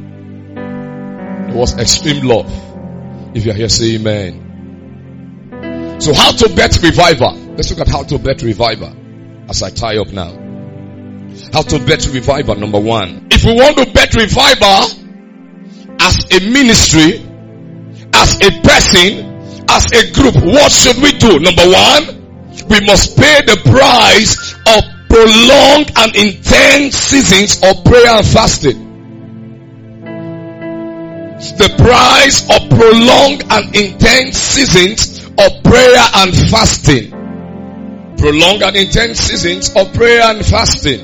Speaker 3: It was extreme love. If you're here, say amen. So how to bet revival? Let's look at how to bet revival. As I tie up now. How to bet revival, number 1. If we want to bet revival as a ministry, as a person, as a group, what should we do? Number 1, we must pay the price of prolonged and intense seasons of prayer and fasting. The price of prolonged and intense seasons of prayer and fasting. Prolonged and intense seasons of prayer and fasting.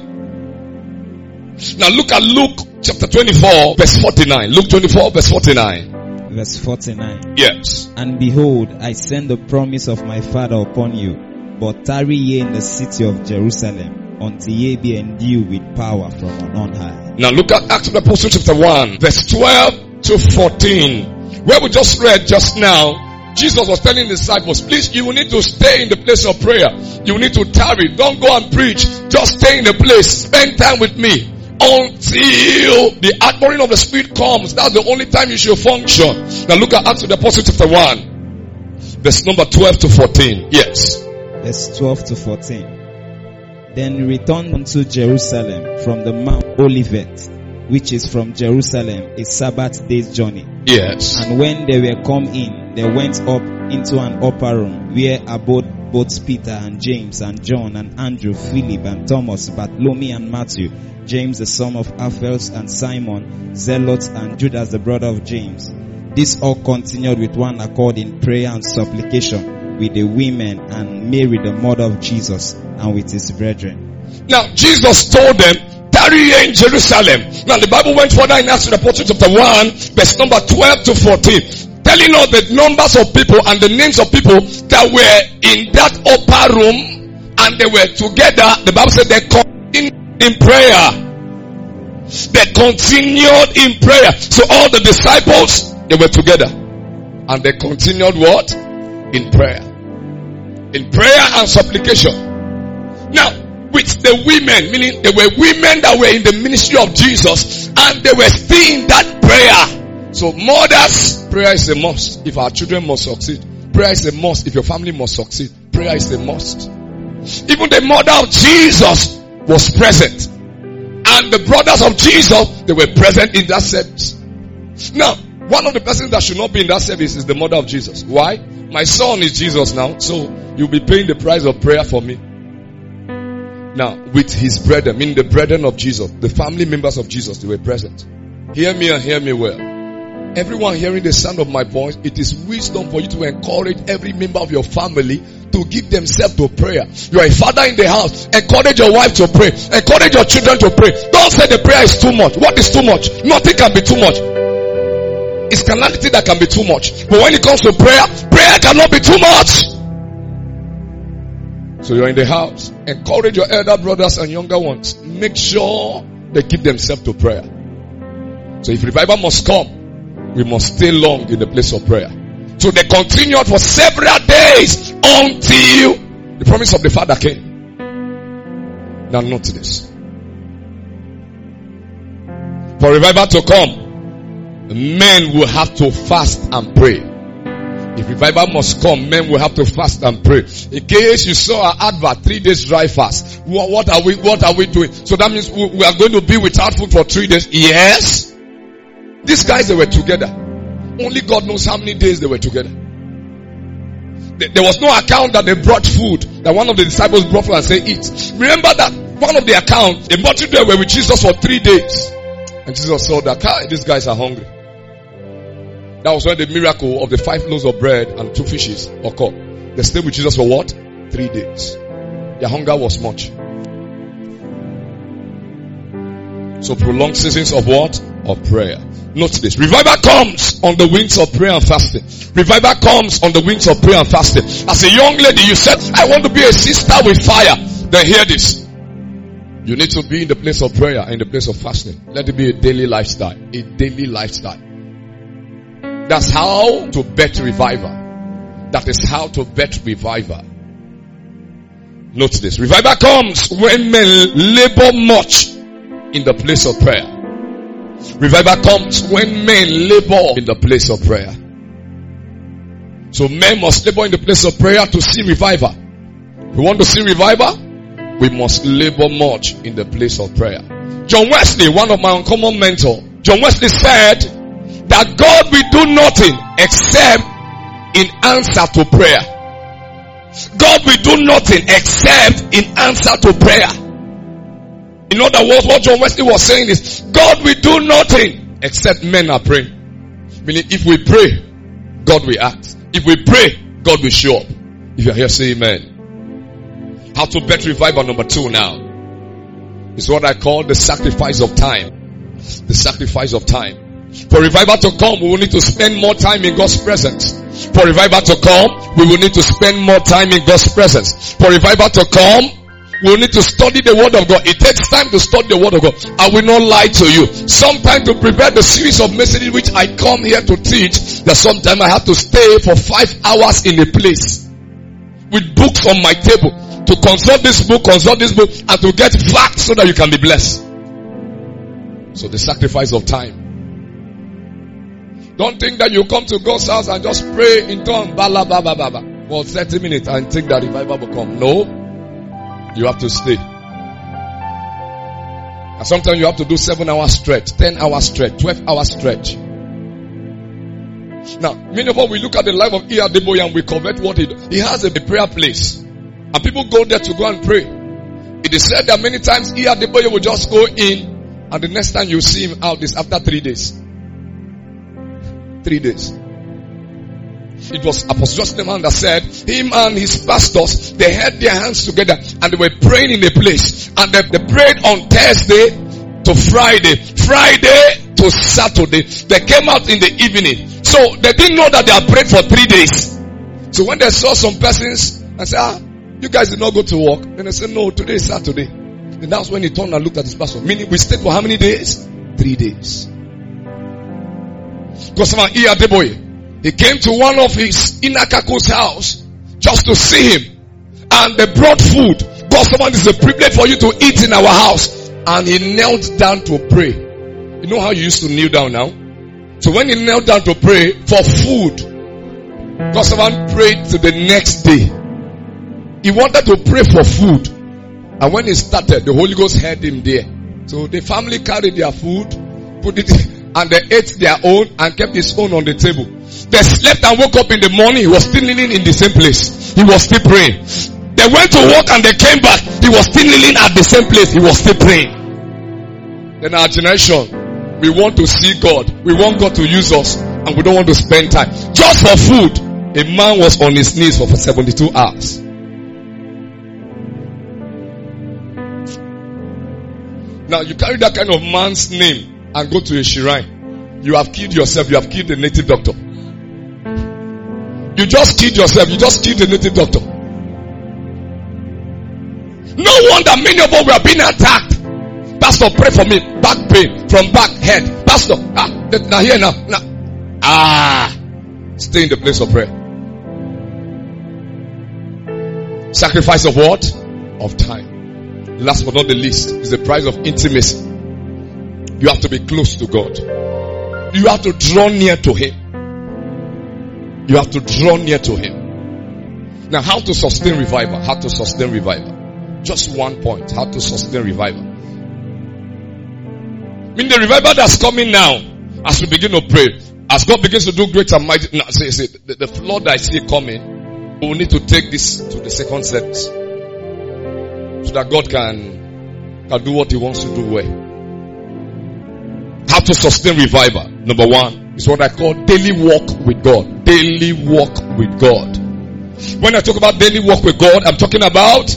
Speaker 3: Now look at Luke chapter 24 verse 49. Luke 24 verse 49.
Speaker 4: Verse 49.
Speaker 3: Yes.
Speaker 4: And behold, I send the promise of my Father upon you, but tarry ye in the city of Jerusalem, until ye be endued with power from on high.
Speaker 3: Now look at Acts of the Apostles chapter 1 verse 12 to 14. Where we just read just now, Jesus was telling the disciples, please, you will need to stay in the place of prayer. You will need to tarry. Don't go and preach. Just stay in the place. Spend time with me until the outpouring of the Spirit comes. That's the only time you should function. Now look at Acts of the Apostles chapter 1. Verse number 12 to 14. Yes.
Speaker 4: Verse 12 to 14. Then returned unto Jerusalem from the Mount Olivet, which is from Jerusalem a Sabbath day's journey.
Speaker 3: Yes.
Speaker 4: And when they were come in, they went up into an upper room, where abode both Peter and James and John and Andrew, Philip and Thomas, Bartholomew and Matthew, James the son of Alphaeus and Simon, Zealot and Judas the brother of James. This all continued with one accord in prayer and supplication with the women and Mary the mother of Jesus and with his brethren.
Speaker 3: Now Jesus told them, tarry in Jerusalem. Now the Bible went further in Acts of the Apostles chapter 1 verse number 12 to 14, telling us the numbers of people and the names of people that were in that upper room, and they were together. The Bible said they continued in prayer. They continued in prayer. So all the disciples, they were together, and they continued what? In prayer. In prayer and supplication. Now with the women, meaning there were women that were in the ministry of Jesus, and they were still in that prayer. So mothers, prayer is a must. If our children must succeed, prayer is a must. If your family must succeed, prayer is a must. Even the mother of Jesus was present. And the brothers of Jesus, they were present in that service. Now, one of the persons that should not be in that service is the mother of Jesus. Why? My son is Jesus now, so you'll be paying the price of prayer for me. Now, with his brethren, meaning the brethren of Jesus, the family members of Jesus, they were present. Hear me and hear me well. Everyone hearing the sound of my voice, it is wisdom for you to encourage every member of your family to give themselves to prayer. You are a father in the house. Encourage your wife to pray. Encourage your children to pray. Don't say the prayer is too much. What is too much? Nothing can be too much. It's carnality that can be too much. But when it comes to prayer, prayer cannot be too much. So you're in the house. Encourage your elder brothers and younger ones. Make sure they give themselves to prayer. So if revival must come, we must stay long in the place of prayer. So they continued for several days until the promise of the Father came. Now note this. For revival to come, men will have to fast and pray. If revival must come, men will have to fast and pray. In case you saw our advert, 3 days dry fast. What are we doing? So that means we are going to be without food for 3 days. Yes. These guys, they were together. Only God knows how many days they were together. There was no account that they brought food, that one of the disciples brought food and said, eat. Remember that one of the accounts, the multitude were with Jesus for 3 days. And Jesus saw that, these guys are hungry. That was when the miracle of the 5 loaves of bread and 2 fishes occurred. They stayed with Jesus for what? 3 days. Their hunger was much. So prolonged seasons of what? Of prayer. Note this. Revival comes on the wings of prayer and fasting. Revival comes on the wings of prayer and fasting. As a young lady, you said, I want to be a sister with fire. Then hear this. You need to be in the place of prayer and in the place of fasting. Let it be a daily lifestyle. A daily lifestyle. That's how to bet revival. That is how to bet revival. Note this. Revival comes when men labor much in the place of prayer. Revival comes when men labor in the place of prayer. So men must labor in the place of prayer to see revival. We want to see revival, we must labor much in the place of prayer. John Wesley, one of my uncommon mentors, John Wesley said that God will do nothing except in answer to prayer. God will do nothing except in answer to prayer. In other words, what John Wesley was saying is, God will do nothing except men are praying. Meaning, if we pray, God will act. If we pray, God will show up. If you are here, say amen. How to bet revival number 2 now is what I call the sacrifice of time. The sacrifice of time. For revival to come, we will need to spend more time in God's presence. For revival to come, we will need to spend more time in God's presence. For revival to come, we will need to study the Word of God. It takes time to study the Word of God. I will not lie to you. Sometimes to prepare the series of messages which I come here to teach, that sometimes I have to stay for 5 hours in a place with books on my table to consult this book, and to get facts so that you can be blessed. So the sacrifice of time. Don't think that you come to God's house and just pray in tongues for 30 minutes and think that revival will come. No. You have to stay. And sometimes you have to do 7-hour stretch, 10-hour stretch, 12-hour stretch. Now, many of us, we look at the life of E.R. Deboye and we covet what he does. He has a prayer place. And people go there to go and pray. It is said that many times E.R. Deboye will just go in and the next time you see him out is after 3 days. 3 days. It was Apostle Justin that said, him and his pastors, they had their hands together and they were praying in a place. And they prayed on Thursday to Friday, Friday to Saturday. They came out in the evening. So they didn't know that they had prayed for 3 days. So when they saw some persons and said, you guys did not go to work. Then they said, no, today is Saturday. And that's when he turned and looked at his pastor. Meaning we stayed for how many days? 3 days. Because E.R. Deboye, he came to one of his Inakako's house just to see him. And they brought food. God, someone, is a privilege for you to eat in our house. And he knelt down to pray. You know how you used to kneel down now? So when he knelt down to pray for food, because someone prayed to the next day, he wanted to pray for food. And when he started, the Holy Ghost heard him there. So the family carried their food, put it, and they ate their own and kept his own on the table. They slept and woke up in the morning. He was still kneeling in the same place. He was still praying. They went to work and they came back. He was still kneeling at the same place. He was still praying. In our generation, we want to see God. We want God to use us. And we don't want to spend time. Just for food, a man was on his knees for 72 hours. Now you carry that kind of man's name and go to a shrine. You have killed yourself. You have killed the native doctor. You just killed yourself. You just killed the native doctor. No wonder many of us were being attacked. Pastor, pray for me. Back pain from back head. Pastor, now here now. Stay in the place of prayer. Sacrifice of what? Of time. Last but not the least is the price of intimacy. You have to be close to God. You have to draw near to Him. You have to draw near to Him. Now, how to sustain revival? How to sustain revival? Just one point. How to sustain revival? I mean, the revival that's coming now, as we begin to pray, as God begins to do great and mighty, the flood I see coming, we will need to take this to the second service, so that God can do what He wants to do well. How to sustain revival? Number one is what I call daily walk with God. Daily walk with God. When I talk about daily walk with God, I'm talking about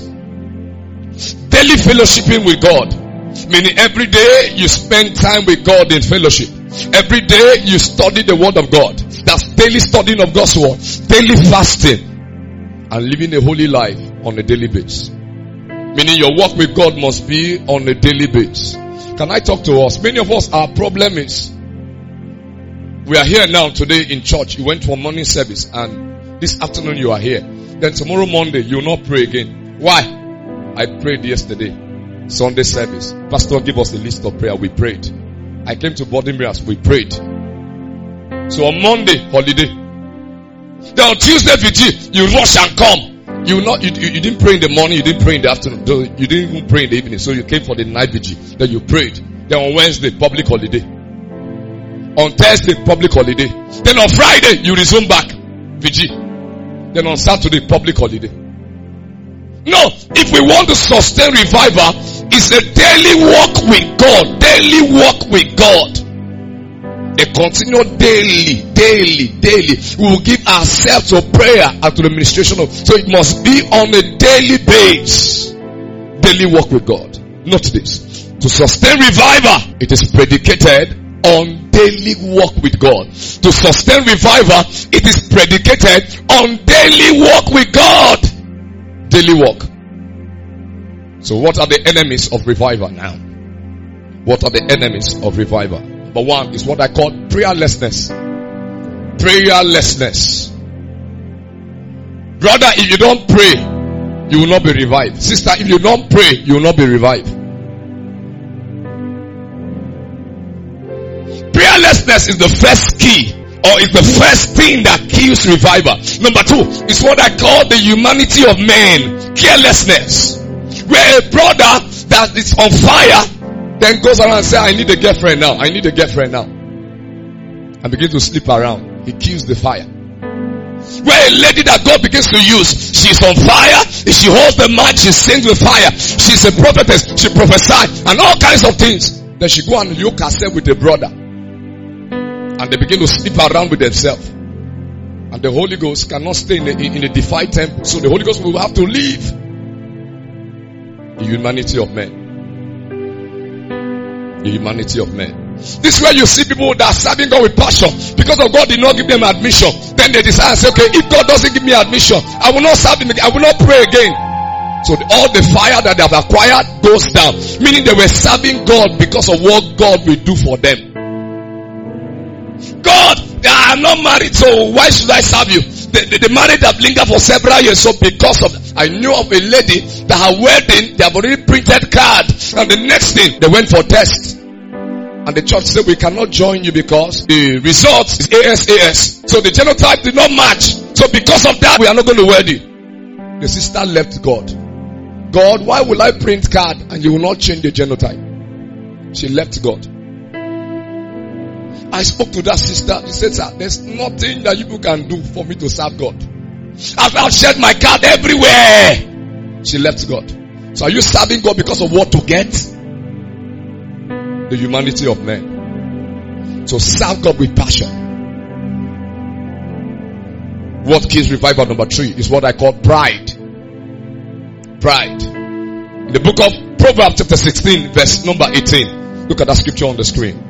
Speaker 3: daily fellowshipping with God. Meaning every day you spend time with God in fellowship. Every day you study the word of God. That's daily studying of God's word. Daily fasting. And living a holy life on a daily basis. Meaning your walk with God must be on a daily basis. Can I talk to us? Many of us, our problem is, we are here now today in church. You went for morning service and this afternoon you are here. Then tomorrow Monday you will not pray again. Why? I prayed yesterday. Sunday service. Pastor gave us a list of prayer. We prayed. I came to boarding mirrors. We prayed. So on Monday, holiday. Then on Tuesday, vigil, you rush and come. You didn't pray in the morning. You didn't pray in the afternoon. You didn't even pray in the evening. So you came for the night vigil. Then you prayed. Then on Wednesday, public holiday. On Thursday, public holiday. Then on Friday, you resume back. Vigil. Then on Saturday, public holiday. No, if we want to sustain revival, it's a daily walk with God. Daily walk with God. A continual daily. We will give ourselves to prayer and to the ministration of. So it must be on a daily basis. Daily walk with God. Note this. To sustain revival, it is predicated on daily walk with God. To sustain revival, it is predicated on daily walk with God. Daily walk. So what are the enemies of revival now? What are the enemies of revival? Number one is what I call prayerlessness. Prayerlessness. Brother, if you don't pray, you will not be revived. Sister, if you don't pray, you will not be revived. Prayerlessness is the first key, or is the first thing that kills revival. Number two is what I call the humanity of man. Carelessness. Where a brother that is on fire then goes around and says, I need a girlfriend now. I need a girlfriend now. And begin to sleep around. He kills the fire. Where a lady that God begins to use, she's on fire. If she holds the mic, she sings with fire. She's a prophetess. She prophesies and all kinds of things. Then she go and yoke herself with a brother. And they begin to sleep around with themselves. And the Holy Ghost cannot stay in a defied temple. So the Holy Ghost will have to leave. The humanity of men. The humanity of men. This is where you see people that are serving God with passion. Because of God did not give them admission. Then they decide and say, okay, if God doesn't give me admission, I will not serve Him again. I will not pray again. So all the fire that they have acquired goes down. Meaning they were serving God because of what God will do for them. God, I am not married, so why should I serve you? The marriage have lingered for several years. So because of, I knew of a lady that her wedding, they have already printed card. And the next thing, they went for test. And the church said we cannot join you because the result is ASAS. So the genotype did not match. So because of that, we are not going to wed you. The sister left God. God, why will I print card and you will not change the genotype? She left God. I spoke to that sister. She said, sir, there's nothing that you can do for me to serve God. I've shared my card everywhere. She left God. So are you serving God because of what to get? The humanity of men. So serve God with passion. What kills revival number 3 is what I call pride. Pride. In the book of Proverbs chapter 16 verse number 18. Look at that scripture on the screen.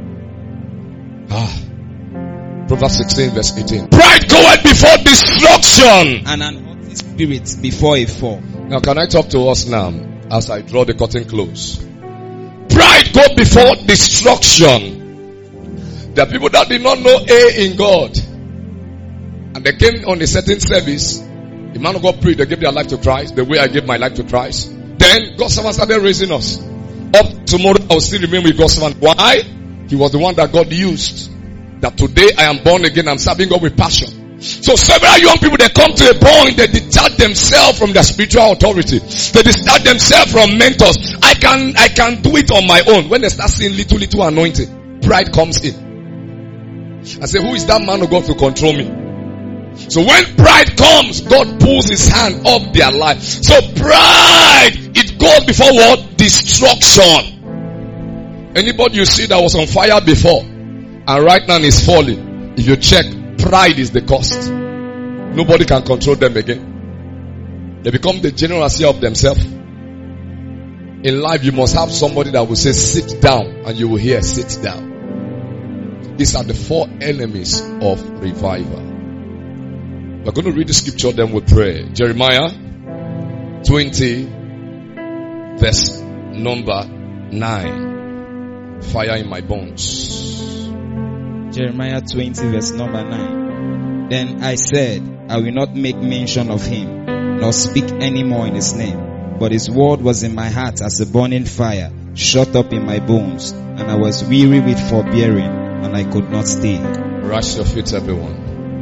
Speaker 3: Proverbs 16 verse 18. Pride goeth before destruction,
Speaker 4: and an haughty spirit before a fall.
Speaker 3: Now can I talk to us now as I draw the curtain close? Pride goes before destruction. There are people that did not know A in God, and they came on a certain service. The man of God prayed, they gave their life to Christ, the way I gave my life to Christ. Then God's servant started raising us. Up tomorrow I will still remain with God's servant. Why? He was the one that God used. That today I am born again, I'm serving God with passion. So several young people, they come to a point, they detach themselves from their spiritual authority. They detach themselves from mentors. I can do it on my own. When they start seeing little anointing, pride comes in. I say, who is that man of God to control me? So when pride comes, God pulls his hand off their life. So pride, it goes before what? Destruction. Anybody you see that was on fire before and right now is falling, if you check, pride is the cost. Nobody can control them again. They become the generosity of themselves. In life you must have somebody that will say sit down, and you will hear sit down. These are the 4 enemies of revival. We're going to read the scripture, then we'll pray. Jeremiah 20 verse number 9. Fire in my bones.
Speaker 4: Jeremiah 20 verse number 9. Then I said, I will not make mention of him, nor speak any more in his name. But his word was in my heart as a burning fire, shut up in my bones. And I was weary with forbearing, and I could not stay.
Speaker 3: Rush your feet, everyone.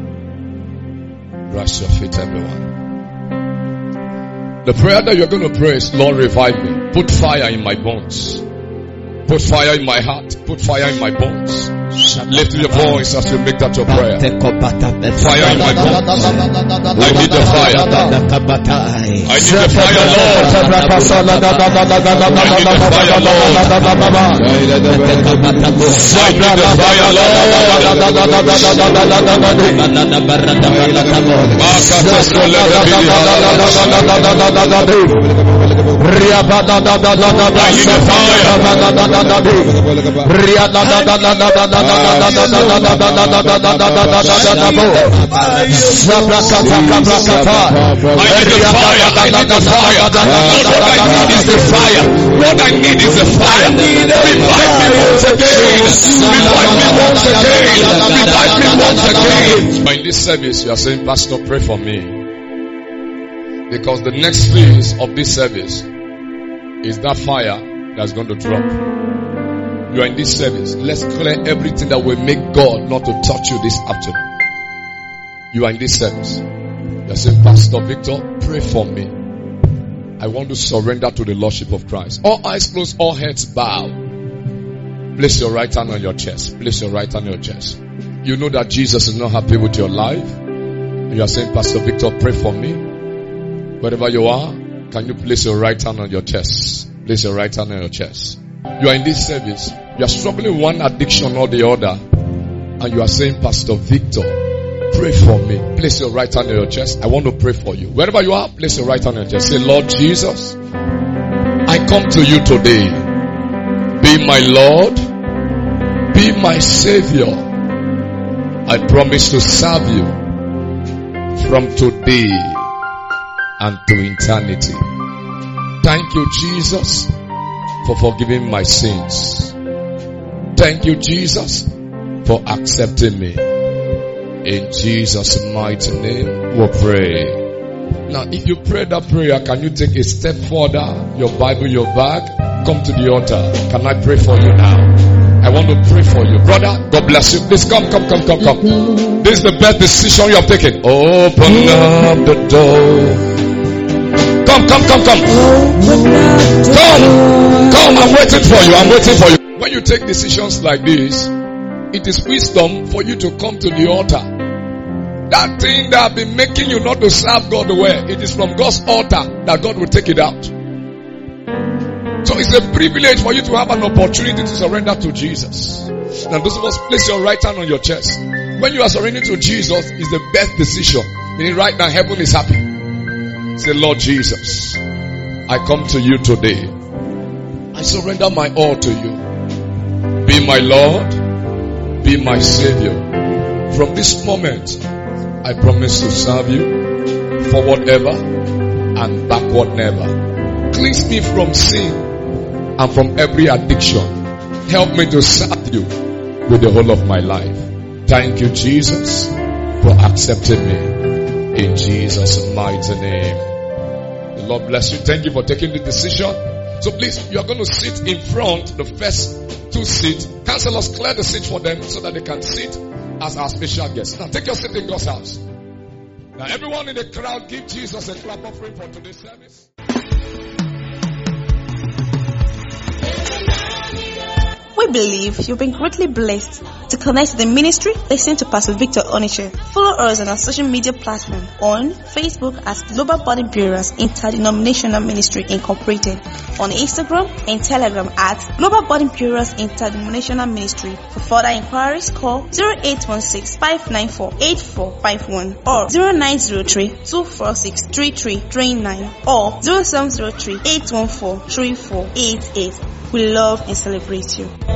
Speaker 3: Rush your feet, everyone. The prayer that you're going to pray is, Lord, revive me. Put fire in my bones. Put fire in my heart. Put fire in my bones. Lift your voice as you make that your prayer. Fire in my bones. I need the fire. I need the fire, Lord. I need the fire, Lord. What I need is the fire. Revive me once again. Revive me once again. Revive me once again. In this service, you are saying, Pastor, pray for me. Because the next phase of this service is that fire that's going to drop. You are in this service. Let's clear everything that will make God not to touch you this afternoon. You are in this service. You are saying, Pastor Victor, pray for me. I want to surrender to the Lordship of Christ. All eyes closed, all heads bowed. Place your right hand on your chest. Place your right hand on your chest. You know that Jesus is not happy with your life. You are saying, Pastor Victor, pray for me. Wherever you are, can you place your right hand on your chest? Place your right hand on your chest. You are in this service. You are struggling with one addiction or the other. And you are saying, Pastor Victor, pray for me. Place your right hand on your chest. I want to pray for you. Wherever you are, place your right hand on your chest. Say, Lord Jesus, I come to you today. Be my Lord. Be my Savior. I promise to serve you from today and to eternity. Thank you, Jesus, for forgiving my sins. Thank you, Jesus, for accepting me. In Jesus' mighty name, we pray. Now, if you pray that prayer, can you take a step further? Your Bible, your bag, come to the altar. Can I pray for you now? I want to pray for you. Brother, God bless you. Please come. This is the best decision you have taken. Open up the door. Come. Come, I'm waiting for you. When you take decisions like this, it is wisdom for you to come to the altar. That thing that have been making you not to serve God well, it is from God's altar that God will take it out. So it's a privilege for you to have an opportunity to surrender to Jesus. Now those of us, place your right hand on your chest. When you are surrendering to Jesus, it's the best decision. Meaning right now heaven is happy. Say, Lord Jesus, I come to you today. I surrender my all to you. Be my Lord. Be my Savior. From this moment, I promise to serve you forward ever and backward never. Cleanse me from sin and from every addiction. Help me to serve you with the whole of my life. Thank you, Jesus, for accepting me. In Jesus' mighty name. The Lord bless you. Thank you for taking the decision. So please, you are going to sit in front, the first two seats. Counselors, clear the seat for them so that they can sit as our special guests. Now take your seat in God's house. Now everyone in the crowd, give Jesus a clap offering for today's service.
Speaker 2: We believe you've been greatly blessed. To connect to the ministry, listen to Pastor Victor Oniche. Follow us on our social media platform on Facebook as Global Body Bearers Interdenominational Ministry Incorporated, on Instagram and Telegram at Global Body Bearers Interdenominational Ministry. For further inquiries, call 0816-594-8451 or 0903-246-3339 or 0703-814-3488. We love and celebrate you.